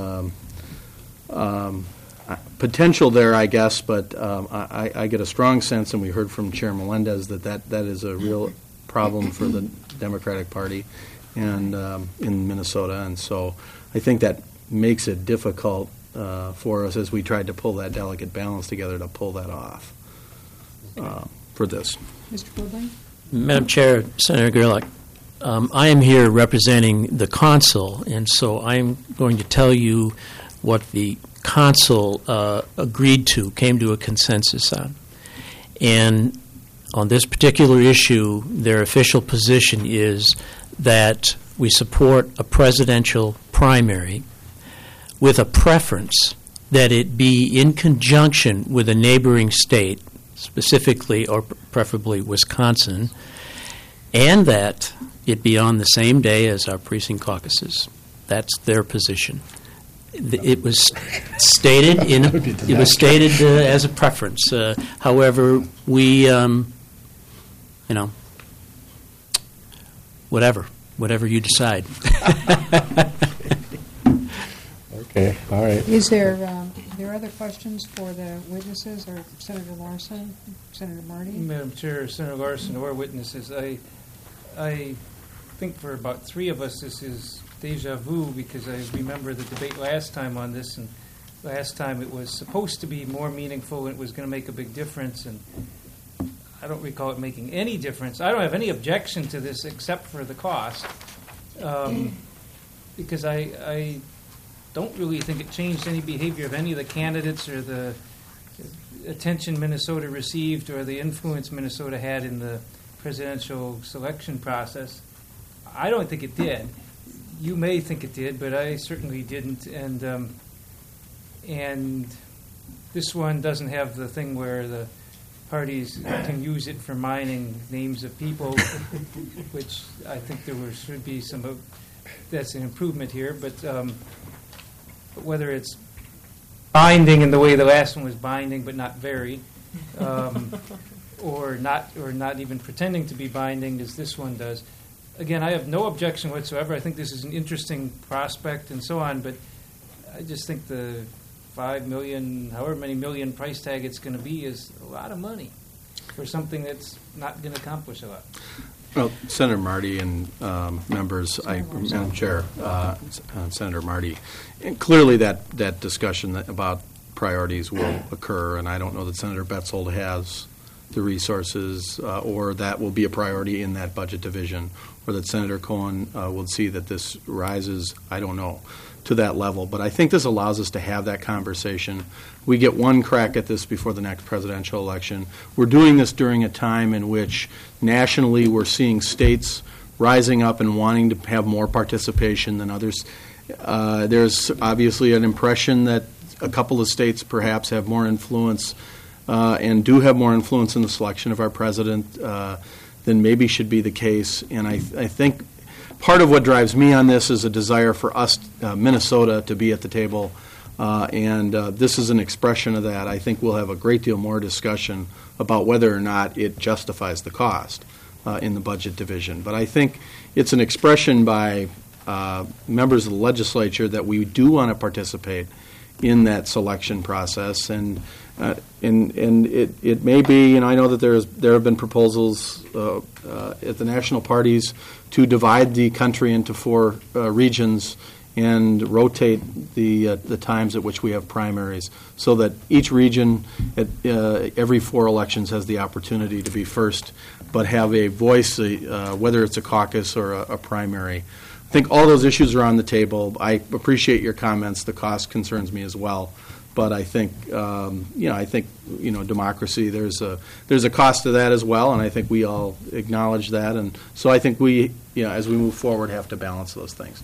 potential there, I guess, but I get a strong sense, and we heard from Chair Melendez, that is a real problem for the Democratic Party and in Minnesota, and so I think that makes it difficult for us as we tried to pull that delicate balance together to pull that off for this. Mr. Woodley? Madam Chair, Senator Gerlach, I am here representing the consul, and so I'm going to tell you what the consul came to a consensus on. And on this particular issue, their official position is that we support a presidential primary with a preference that it be in conjunction with a neighboring state, specifically or preferably Wisconsin, and that it be on the same day as our precinct caucuses. That's their position. It was stated as a preference. However, we, whatever you decide. Okay, all right. Is there other questions for the witnesses, or Senator Larson, Senator Marty? Madam Chair, Senator Larson, or witnesses, I think for about three of us this is deja vu, because I remember the debate last time on this, and last time it was supposed to be more meaningful and it was going to make a big difference, and I don't recall it making any difference. I don't have any objection to this except for the cost, because I don't really think it changed any behavior of any of the candidates or the attention Minnesota received or the influence Minnesota had in the presidential selection process. I don't think it did. You may think it did, but I certainly didn't. And this one doesn't have the thing where the parties can use it for mining names of people, which I think should be some. That's an improvement here, but whether it's binding in the way the last one was binding, but not very, or not even pretending to be binding as this one does. Again, I have no objection whatsoever. I think this is an interesting prospect and so on, but I just think the $5 million, however many million price tag it's going to be, is a lot of money for something that's not going to accomplish a lot. Well, Senator Marty and members, Madam Chair, Senator Marty, and clearly that discussion about priorities will occur, and I don't know that Senator Betzold has the resources or that will be a priority in that budget division, or that Senator Cohen will see that this rises, I don't know, to that level. But I think this allows us to have that conversation. We get one crack at this before the next presidential election. We're doing this during a time in which nationally we're seeing states rising up and wanting to have more participation than others. There's obviously an impression that a couple of states perhaps have more influence and do have more influence in the selection of our president than maybe should be the case. And I think part of what drives me on this is a desire for us, Minnesota, to be at the table. And this is an expression of that. I think we'll have a great deal more discussion about whether or not it justifies the cost in the budget division. But I think it's an expression by members of the legislature that we do want to participate in that selection process. And it may be, I know that there have been proposals at the national parties to divide the country into 4 regions and rotate the times at which we have primaries, so that each region at every 4 elections has the opportunity to be first, but have a voice, whether it's a caucus or a primary. think all those issues are on the table. I appreciate your comments. The cost concerns me as well. But I think, democracy, there's a cost to that as well, and I think we all acknowledge that. And so I think we, as we move forward, have to balance those things.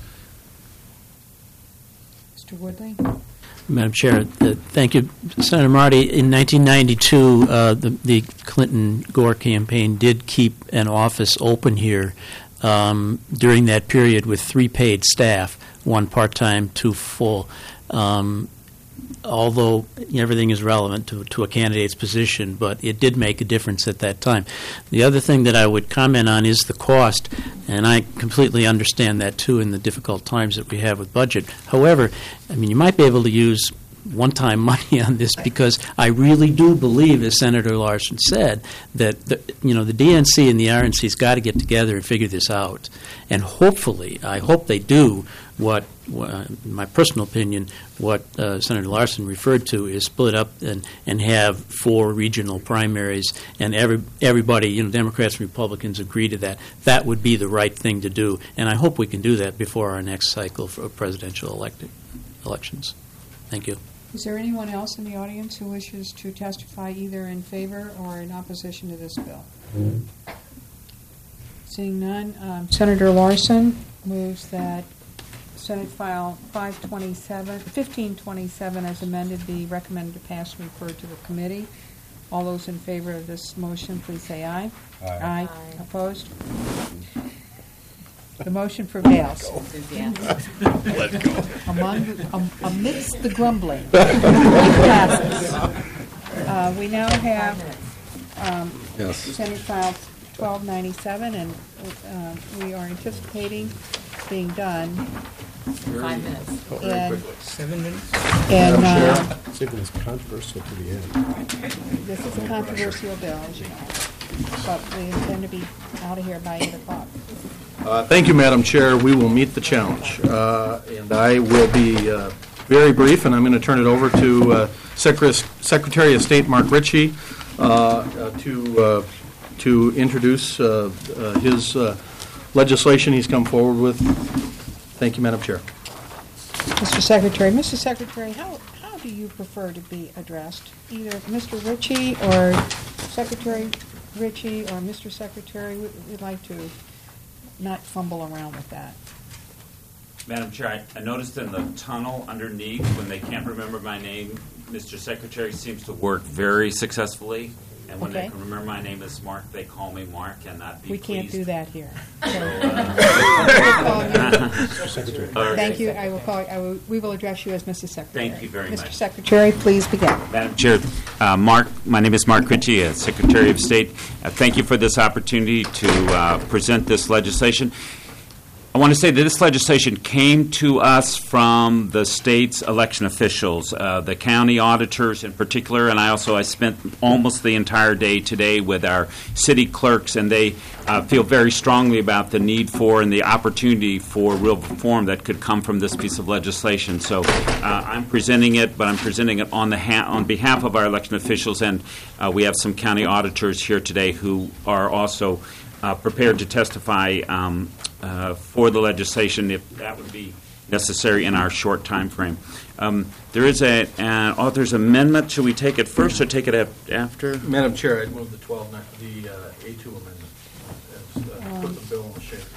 Mr. Woodley? Madam Chair, thank you. Senator Marty, in 1992, the Clinton-Gore campaign did keep an office open here during that period with 3 paid staff, 1 part-time, 2 full. Although everything is relevant to a candidate's position, but it did make a difference at that time. The other thing that I would comment on is the cost, and I completely understand that, too, in the difficult times that we have with budget. However, you might be able to use one-time money on this, because I really do believe, as Senator Larson said, that the DNC and the RNC's got to get together and figure this out. And hopefully, I hope they do what, in my personal opinion, what Senator Larson referred to is split up and have 4 regional primaries, and everybody, Democrats and Republicans, agree to that. That would be the right thing to do, and I hope we can do that before our next cycle for presidential elections. Thank you. Is there anyone else in the audience who wishes to testify either in favor or in opposition to this bill? Seeing none, Senator Larson moves that Senate File 1527 as amended be recommended to pass and refer to the committee. All those in favor of this motion, please say aye. Aye. Opposed? The motion prevails. Let go. Amidst the grumbling, it passes. We now have Senate File 1297, and we are anticipating being done 5 minutes. in 7 minutes? And Something that's controversial to the end. this is a controversial bill, as you know, but we intend to be out of here by 8 o'clock. Thank you, Madam Chair. We will meet the challenge. And I will be very brief, and I'm going to turn it over to Secretary of State Mark Ritchie to introduce his legislation he's come forward with. Thank you, Madam Chair. Mr. Secretary, how do you prefer to be addressed? Either Mr. Ritchie or Secretary Ritchie or Mr. Secretary? We'd like to not fumble around with that. Madam Chair, I noticed in the tunnel underneath, when they can't remember my name, Mr. Secretary seems to work very successfully. And when they can remember my name is Mark, they call me Mark and not be We can't pleased. do that here. Secretary. Thank you. I will call. We will address you as Mrs. Secretary. Thank you very much. Mr. Secretary, please begin. Madam Chair, my name is Mark Ritchie, Secretary of State. Thank you for this opportunity to present this legislation. I want to say that this legislation came to us from the state's election officials, the county auditors in particular, and I spent almost the entire day today with our city clerks, and they feel very strongly about the need for and the opportunity for real reform that could come from this piece of legislation. So I'm presenting it, but I'm presenting it on behalf of our election officials, and we have some county auditors here today who are also prepared to testify for the legislation if that would be necessary in our short time frame. There is an author's amendment. Should we take it first or take it after? Madam Chair, I'd move the A2 amendment. Put the bill in the shape.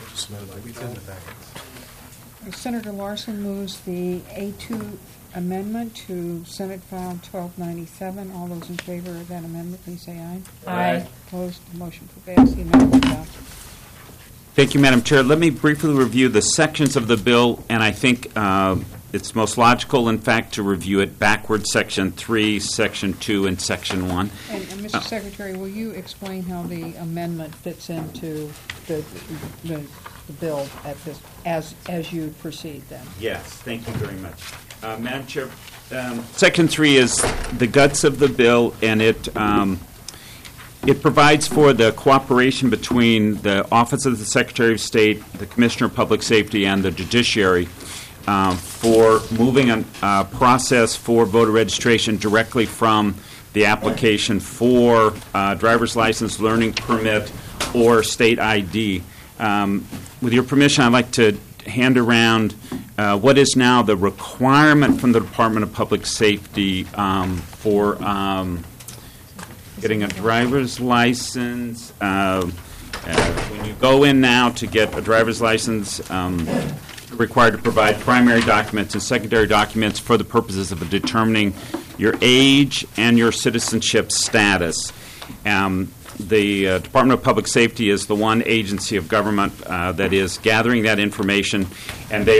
Senator Larson moves the A2 amendment to Senate File 1297. All those in favor of that amendment, please say aye. Aye. Opposed? The motion prevails. The amendment is adopted. Thank you, Madam Chair. Let me briefly review the sections of the bill, and I think it's most logical, in fact, to review it backwards, Section 3, Section 2, and Section 1. And Mr. Secretary, will you explain how the amendment fits into the bill at this, as you proceed then? Yes, thank you very much. Madam Chair, Section 3 is the guts of the bill, and it provides for the cooperation between the Office of the Secretary of State, the Commissioner of Public Safety, and the Judiciary for moving a process for voter registration directly from the application for driver's license, learning permit, or state ID. With your permission, I'd like to hand around what is now the requirement from the Department of Public Safety for getting a driver's license. When you go in now to get a driver's license, you're required to provide primary documents and secondary documents for the purposes of determining your age and your citizenship status. The Department of Public Safety is the one agency of government that is gathering that information, and they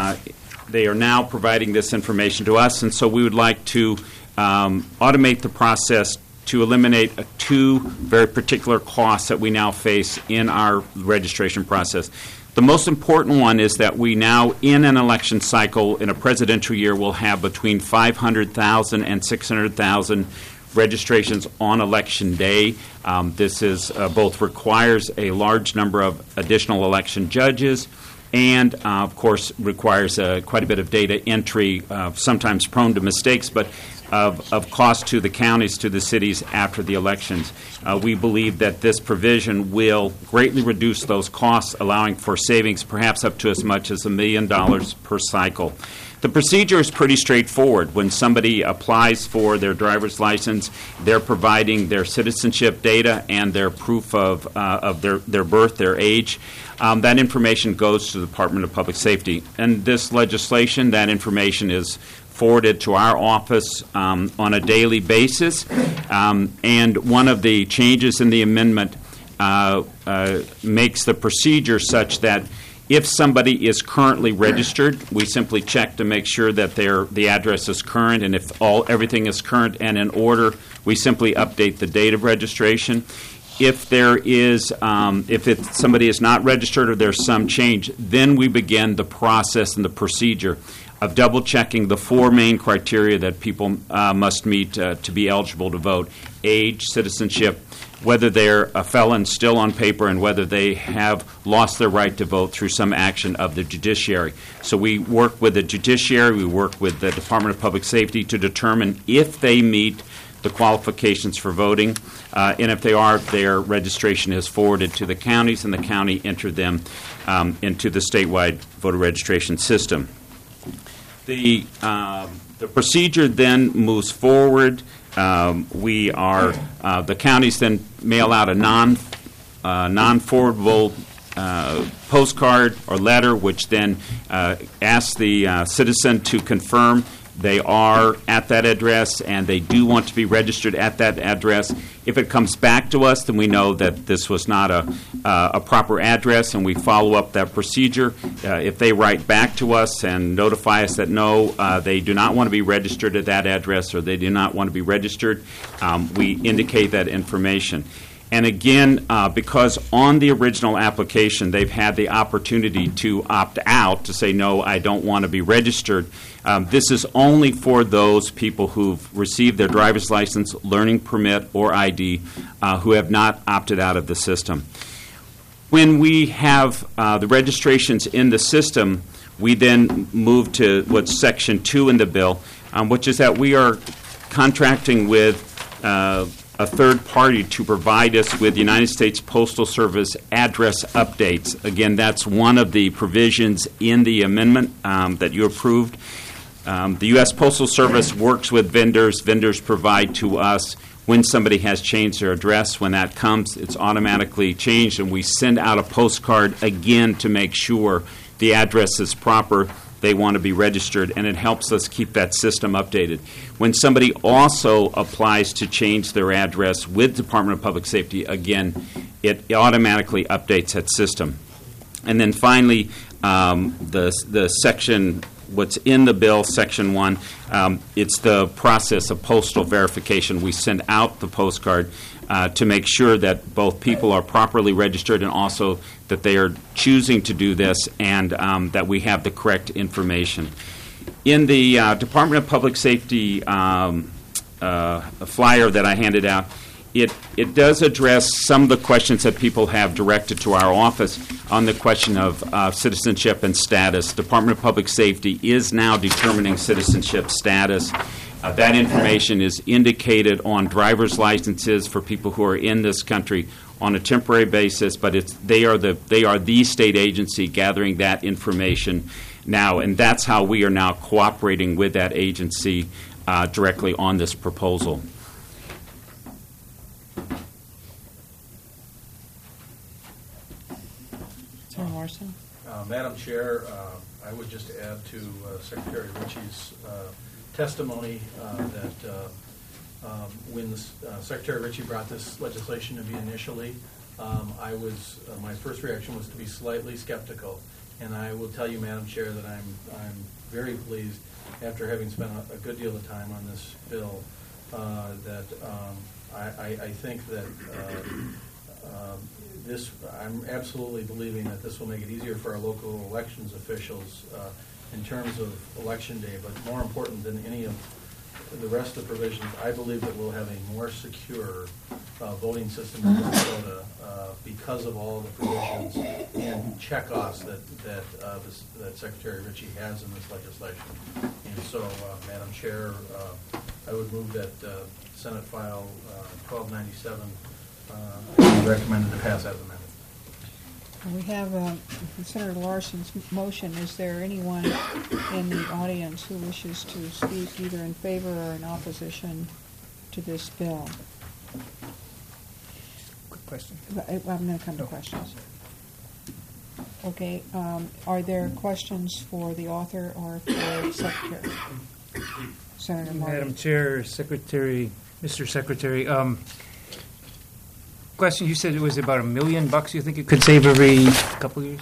are now providing this information to us. And so we would like to automate the process to eliminate two very particular costs that we now face in our registration process. The most important one is that we now, in an election cycle, in a presidential year, will have between 500,000 and 600,000 registrations on Election Day. This is both requires a large number of additional election judges and, of course, requires quite a bit of data entry, sometimes prone to mistakes, but of cost to the counties, to the cities after the elections. We believe that this provision will greatly reduce those costs, allowing for savings perhaps up to as much as $1 million per cycle. The procedure is pretty straightforward. When somebody applies for their driver's license, they're providing their citizenship data and their proof of their birth, their age. That information goes to the Department of Public Safety. And this legislation, that information is forwarded to our office on a daily basis. And one of the changes in the amendment makes the procedure such that if somebody is currently registered, we simply check to make sure that the address is current, and if everything is current and in order, we simply update the date of registration. If there is, somebody is not registered or there's some change, then we begin the process and the procedure of double-checking the four main criteria that people must meet to be eligible to vote: age, citizenship, whether they're a felon still on paper, and whether they have lost their right to vote through some action of the judiciary. So we work with the judiciary, we work with the Department of Public Safety to determine if they meet the qualifications for voting, and if they are, their registration is forwarded to the counties, and the county enter them into the statewide voter registration system. The procedure then moves forward. The counties then mail out a non-forwardable postcard or letter, which then asks the citizen to confirm they are at that address and they do want to be registered at that address. If it comes back to us, then we know that this was not a proper address, and we follow up that procedure. If they write back to us and notify us that no, they do not want to be registered at that address, or they do not want to be registered, we indicate that information. And again, because on the original application they've had the opportunity to opt out, to say, no, I don't want to be registered, this is only for those people who've received their driver's license, learning permit, or ID who have not opted out of the system. When we have the registrations in the system, we then move to what's Section 2 in the bill, which is that we are contracting with a third party to provide us with United States Postal Service address updates. Again, that's one of the provisions in the amendment that you approved. The U.S. Postal Service works with vendors. Vendors provide to us when somebody has changed their address. When that comes, it's automatically changed, and we send out a postcard again to make sure the address is proper. They want to be registered, and it helps us keep that system updated. When somebody also applies to change their address with Department of Public Safety, again, it automatically updates that system. And then finally, the section, what's in the bill, Section 1, it's the process of postal verification. We send out the postcard to make sure that both people are properly registered, and also that they are choosing to do this, and that we have the correct information. In the Department of Public Safety flyer that I handed out, it does address some of the questions that people have directed to our office on the question of citizenship and status. Department of Public Safety is now determining citizenship status. That information is indicated on driver's licenses for people who are in this country on a temporary basis, but they are the state agency gathering that information now, and that's how we are now cooperating with that agency directly on this proposal. Senator Larson? Madam Chair, I would just add to Secretary Ritchie's testimony that when Secretary Ritchie brought this legislation to me initially, my first reaction was to be slightly skeptical. And I will tell you, Madam Chair, that I'm very pleased, after having spent a good deal of time on this bill, that I think that I'm absolutely believing that this will make it easier for our local elections officials in terms of election day, but more important than any of the rest of the provisions, I believe that we'll have a more secure voting system in Minnesota because of all the provisions and check-offs that Secretary Ritchie has in this legislation. And so, Madam Chair, I would move that Senate File 1297 be recommended to pass as amended. We have Senator Larson's motion. Is there anyone in the audience who wishes to speak either in favor or in opposition to this bill? Quick question. I'm going to come to questions. Okay. Are there questions for the author or for the Secretary? Senator Martin. Madam Chair, Secretary, Mr. Secretary, question, you said it was about $1 million you think it could save every couple of years?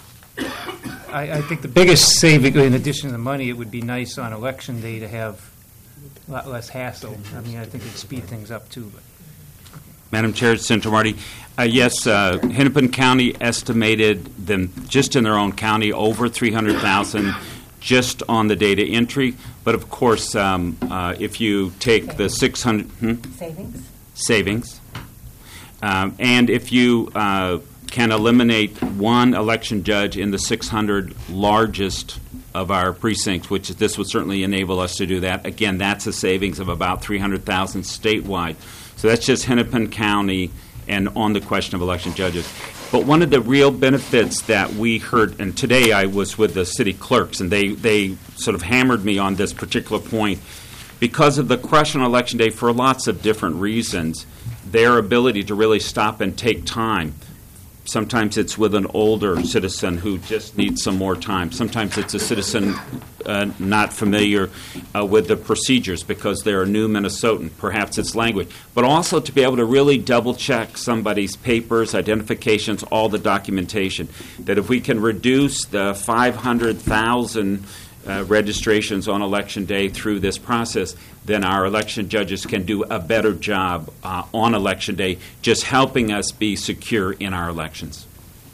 I think the biggest saving, in addition to the money, it would be nice on Election Day to have a lot less hassle. I mean, I think it'd speed things up, too. But. Madam Chair, Senator Marty, yes, Hennepin County estimated them just in their own county over $300,000 just on the data entry. But, of course, if you take the 600... Savings. And if you can eliminate one election judge in the 600 largest of our precincts, which this would certainly enable us to do that, again, that's a savings of about $300,000 statewide. So that's just Hennepin County and on the question of election judges. But one of the real benefits that we heard, and today I was with the city clerks, and they sort of hammered me on this particular point, because of the crush on Election Day for lots of different reasons, their ability to really stop and take time. Sometimes it's with an older citizen who just needs some more time. Sometimes it's a citizen not familiar with the procedures because they're a new Minnesotan. Perhaps it's language. But also to be able to really double-check somebody's papers, identifications, all the documentation. That if we can reduce the 500,000 registrations on Election Day through this process, then our election judges can do a better job on Election Day, just helping us be secure in our elections.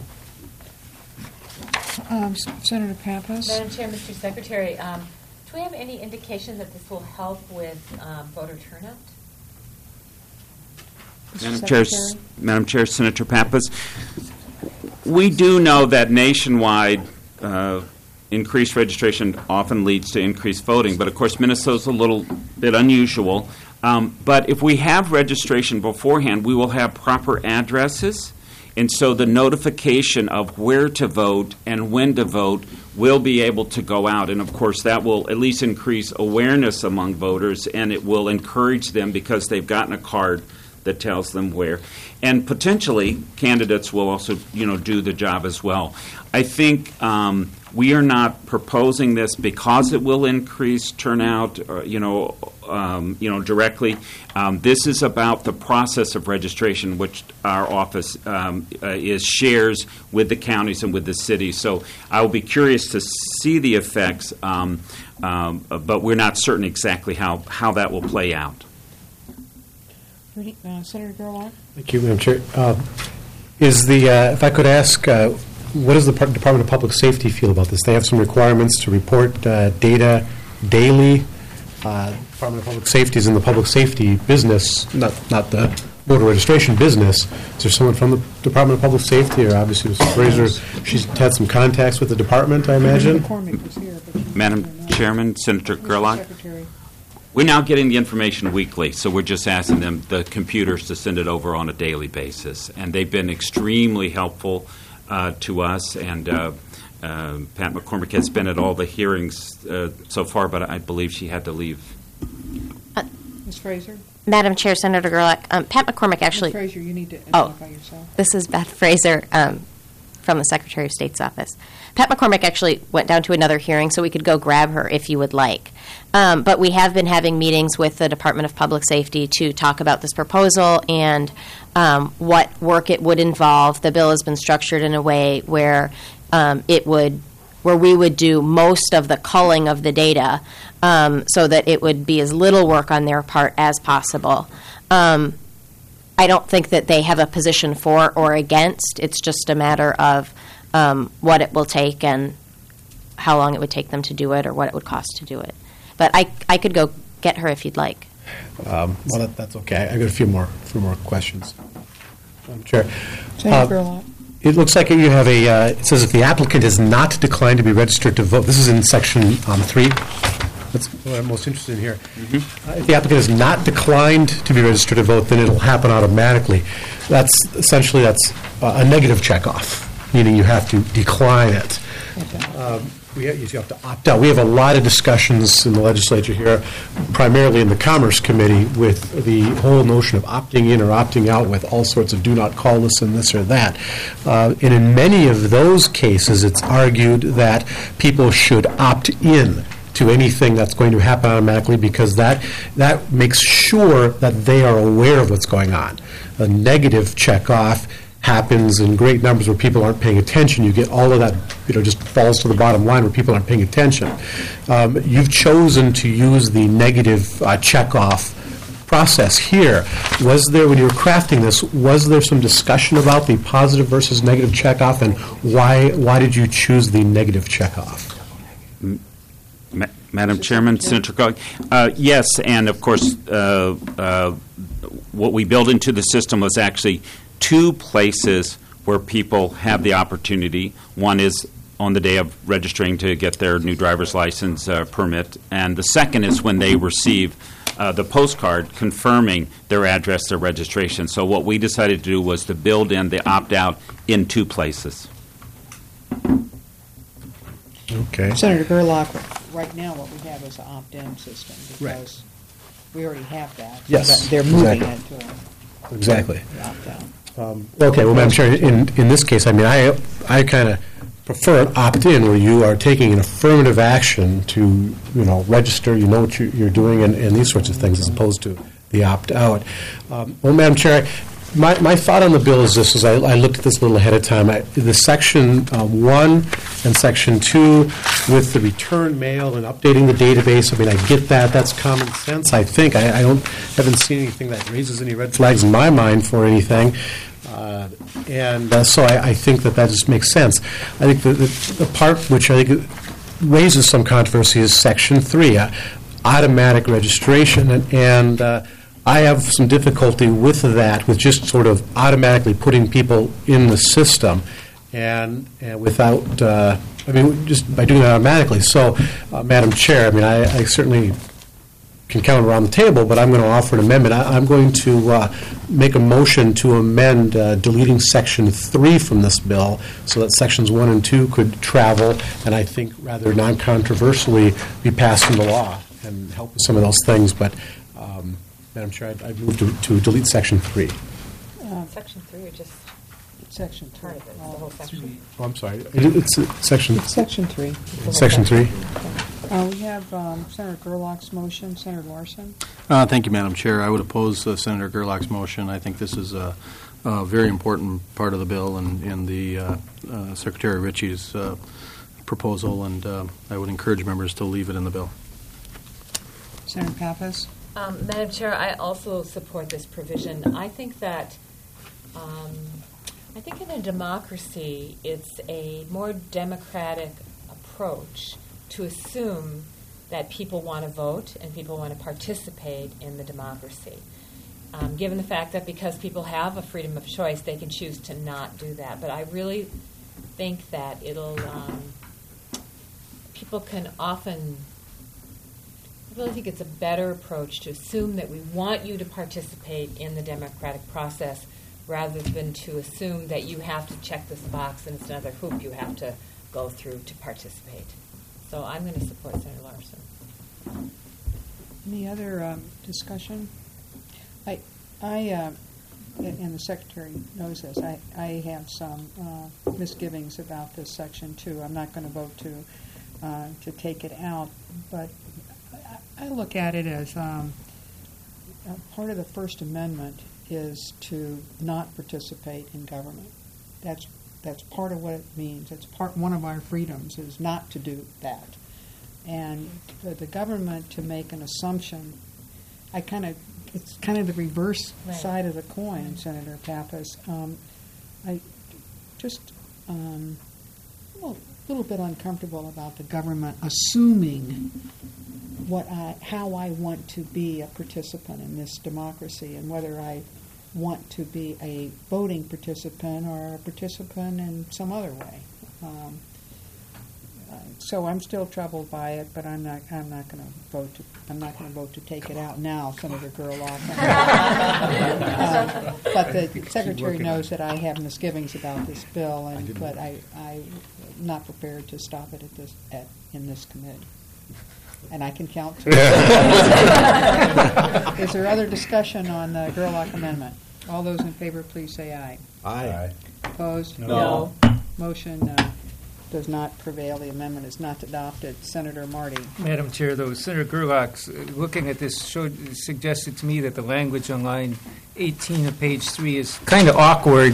Senator Pappas. Madam Chair, Mr. Secretary, do we have any indication that this will help with voter turnout? Madam Chair, Senator Pappas, we do know that nationwide increased registration often leads to increased voting, but of course Minnesota's a little bit unusual. But if we have registration beforehand, we will have proper addresses, and so the notification of where to vote and when to vote will be able to go out, and of course that will at least increase awareness among voters, and it will encourage them because they've gotten a card that tells them where. And potentially, candidates will also, do the job as well. I think we are not proposing this because it will increase turnout, directly. This is about the process of registration, which our office shares with the counties and with the cities. So I will be curious to see the effects, but we're not certain exactly how that will play out. Senator Gerlach. Thank you, Madam Chair. If I could ask, what does the Department of Public Safety feel about this? They have some requirements to report data daily. Department of Public Safety is in the public safety business, not the voter registration business. Is there someone from the Department of Public Safety, or obviously Mrs. Fraser? She's had some contacts with the department, I imagine. Madam Chairman, Senator Gerlach. We're now getting the information weekly, so we're just asking them, the computers, to send it over on a daily basis. And they've been extremely helpful to us, and Pat McCormick has been at all the hearings so far, but I believe she had to leave. Ms. Fraser? Madam Chair, Senator Gerlach, Pat McCormick actually... Ms. Fraser, you need to identify yourself. This is Beth Fraser from the Secretary of State's office. Pat McCormick actually went down to another hearing, so we could go grab her if you would like. But we have been having meetings with the Department of Public Safety to talk about this proposal and what work it would involve. The bill has been structured in a way where we would do most of the culling of the data so that it would be as little work on their part as possible. I don't think that they have a position for or against. It's just a matter of what it will take and how long it would take them to do it or what it would cost to do it. But I could go get her if you'd like. Well, that's okay. I've got a few more questions. Madam Chair. Senator Gerlach. It looks like you have it says if the applicant has not declined to be registered to vote, this is in section 3. That's what I'm most interested in here. Mm-hmm. If the applicant has not declined to be registered to vote, then it'll happen automatically. That's a negative checkoff, meaning you have to decline it. You have to opt out. We have a lot of discussions in the legislature here, primarily in the Commerce Committee, with the whole notion of opting in or opting out with all sorts of do not call lists and this or that. And in many of those cases, it's argued that people should opt in to anything that's going to happen automatically because that makes sure that they are aware of what's going on. A negative checkoff happens in great numbers where people aren't paying attention. You get all of that, just falls to the bottom line where people aren't paying attention. You've chosen to use the negative checkoff process here. Was there, when you were crafting this, was there some discussion about the positive versus negative checkoff, and why did you choose the negative checkoff? Madam Chairman, Senator Gerlach, yes, and of course, what we built into the system was actually 2 places where people have the opportunity. One is on the day of registering to get their new driver's license permit, and the second is when they receive the postcard confirming their address, their registration. So what we decided to do was to build in the opt-out in 2 places. Okay. Senator Gerlach, right now what we have is an opt-in system Right. because we already have that. Yes, But they're moving exactly. it to Exactly. opt-out. Okay, well, Madam Chair, in this case, I kind of prefer an opt-in where you are taking an affirmative action to, register, what you're doing, and these sorts of things, as opposed to the opt-out. Well, Madam Chair, my thought on the bill is this: I looked at this a little ahead of time. The Section 1 and Section 2 with the return mail and updating the database, I get that. That's common sense, I think. I haven't seen anything that raises any red flags in my mind for anything. So I think that just makes sense. I think the part which I think raises some controversy is Section 3, automatic registration, and I have some difficulty with that, with just sort of automatically putting people in the system and without, just by doing it automatically. So, Madam Chair, I certainly can count around the table, but I'm going to offer an amendment. I'm going to make a motion to amend deleting Section 3 from this bill so that Sections 1 and 2 could travel and I think rather non-controversially be passed into law and help with some of those things. But, Madam Chair, I'd move to delete Section 3. Section 3 or just Section 3. part of it, the whole section? Oh, I'm sorry. It's Section... It's Section 3. Section 3. We have Senator Gerlach's motion. Senator Larson. Thank you, Madam Chair. I would oppose Senator Gerlach's motion. I think this is a very important part of the bill and the Secretary Ritchie's proposal, and I would encourage members to leave it in the bill. Senator Pappas. Madam Chair, I also support this provision. I think that in a democracy, it's a more democratic approach to assume that people want to vote and people want to participate in the democracy. Given the fact that because people have a freedom of choice, they can choose to not do that. But I really think that people can often, really think it's a better approach to assume that we want you to participate in the democratic process rather than to assume that you have to check this box and it's another hoop you have to go through to participate. So I'm going to support Senator Larson. Any other discussion? I and the Secretary knows this, I have some misgivings about this section, too. I'm not going to vote to take it out, but I look at it as part of the First Amendment is to not participate in government. That's part of what it means. It's one of our freedoms is not to do that. And for the government to make an assumption, it's kind of the reverse side of the coin, Senator Pappas. I just a little bit uncomfortable about the government assuming how I want to be a participant in this democracy and whether I want to be a voting participant or a participant in some other way. So I'm still troubled by it, but I'm not going to vote to. I'm not going to vote to take it out now, Senator Gerlach. But the Secretary knows that I have misgivings about this bill, but I'm not prepared to stop it in this committee. And I can count to. Is there other discussion on the Gerlach amendment? All those in favor, please say aye. Aye. Opposed? No. Motion does not prevail. The amendment is not adopted. Senator Marty. Madam Chair, though, Senator Gerlach, looking at this, suggested to me that the language on line 18 of page 3 is kind of awkward.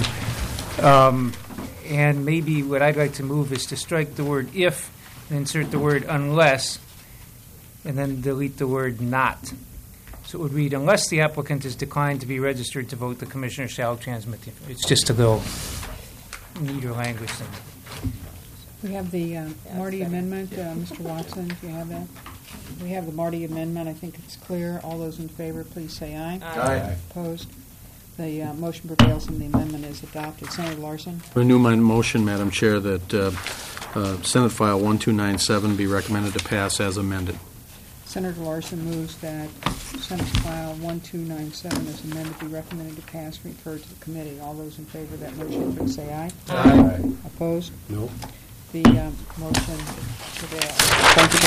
And maybe what I'd like to move is to strike the word if and insert the word unless, and then delete the word not. So it would read, unless the applicant has declined to be registered to vote, the commissioner shall transmit the information. It's just a little neater language than that. We have the Marty amendment. Mr. Watson, do you have that? We have the Marty amendment. I think it's clear. All those in favor, please say aye. Aye. Opposed? The motion prevails and the amendment is adopted. Senator Larson? Renew my motion, Madam Chair, that Senate File 1297 be recommended to pass as amended. Senator Larson moves that Senate File 1297 as amended be recommended to pass, referred to the committee. All those in favor of that motion, please say aye. Aye. Opposed? No. The motion prevails. Thank you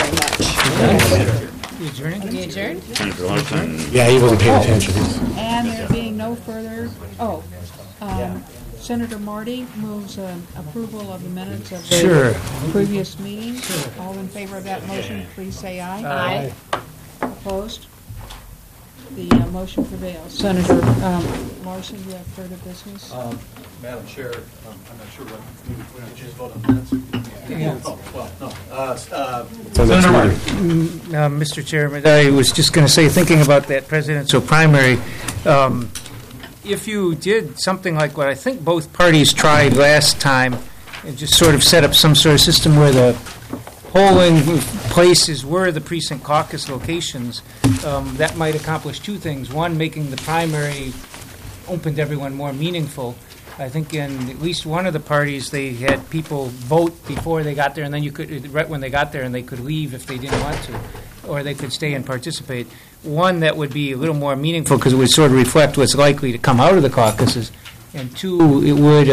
very much. You adjourning? Yeah, he wasn't paying attention. And there being no further, Senator Marty moves approval of the minutes of the previous meeting. All in favor of that motion, please say aye. Aye. Opposed? The motion prevails. Senator Larson, do you have further business? Madam Chair, I'm not sure what we just vote on minutes. Senator Marty. Mr. Chairman, I was just going to say, thinking about that presidential primary, if you did something like what I think both parties tried last time and just sort of set up some sort of system where the polling places were the precinct caucus locations, that might accomplish two things. One, making the primary open to everyone more meaningful. I think in at least one of the parties, they had people vote before they got there, and then you could, right when they got there, and they could leave if they didn't want to, or they could stay and participate. One, that would be a little more meaningful because it would sort of reflect what's likely to come out of the caucuses. And two, it would,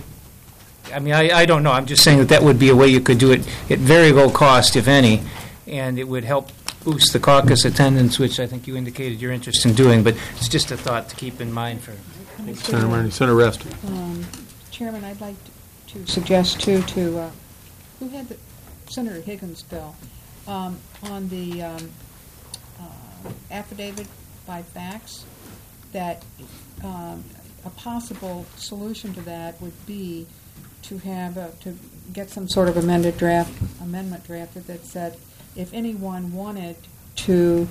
I don't know. I'm just saying that would be a way you could do it at very low cost, if any, and it would help boost the caucus attendance, which I think you indicated your interest in doing. But it's just a thought to keep in mind for. Senator Marty. Senator Rest. Chairman, I'd like to suggest, too, who had the Senator Higgins' bill on the affidavit by fax, that a possible solution to that would be to have to get some sort of amendment drafted that said if anyone wanted to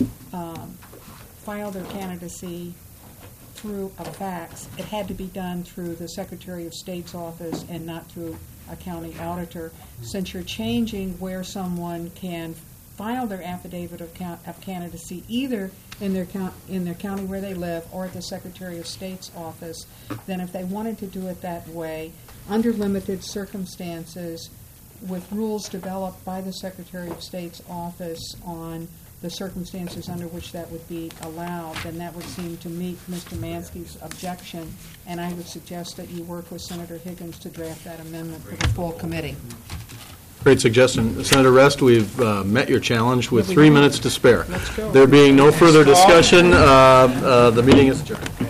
file their candidacy through a fax, it had to be done through the Secretary of State's office and not through a county auditor. Since you're changing where someone can file their affidavit of candidacy either in their county where they live or at the Secretary of State's office, then if they wanted to do it that way, under limited circumstances, with rules developed by the Secretary of State's office on the circumstances under which that would be allowed, then that would seem to meet Mr. Mansky's objection, and I would suggest that you work with Senator Higgins to draft that amendment for the full committee. Great suggestion. Senator Rest, we've met your challenge with Yeah, we 3 have. minutes to spare. Let's go. There being no further discussion, the meeting is adjourned.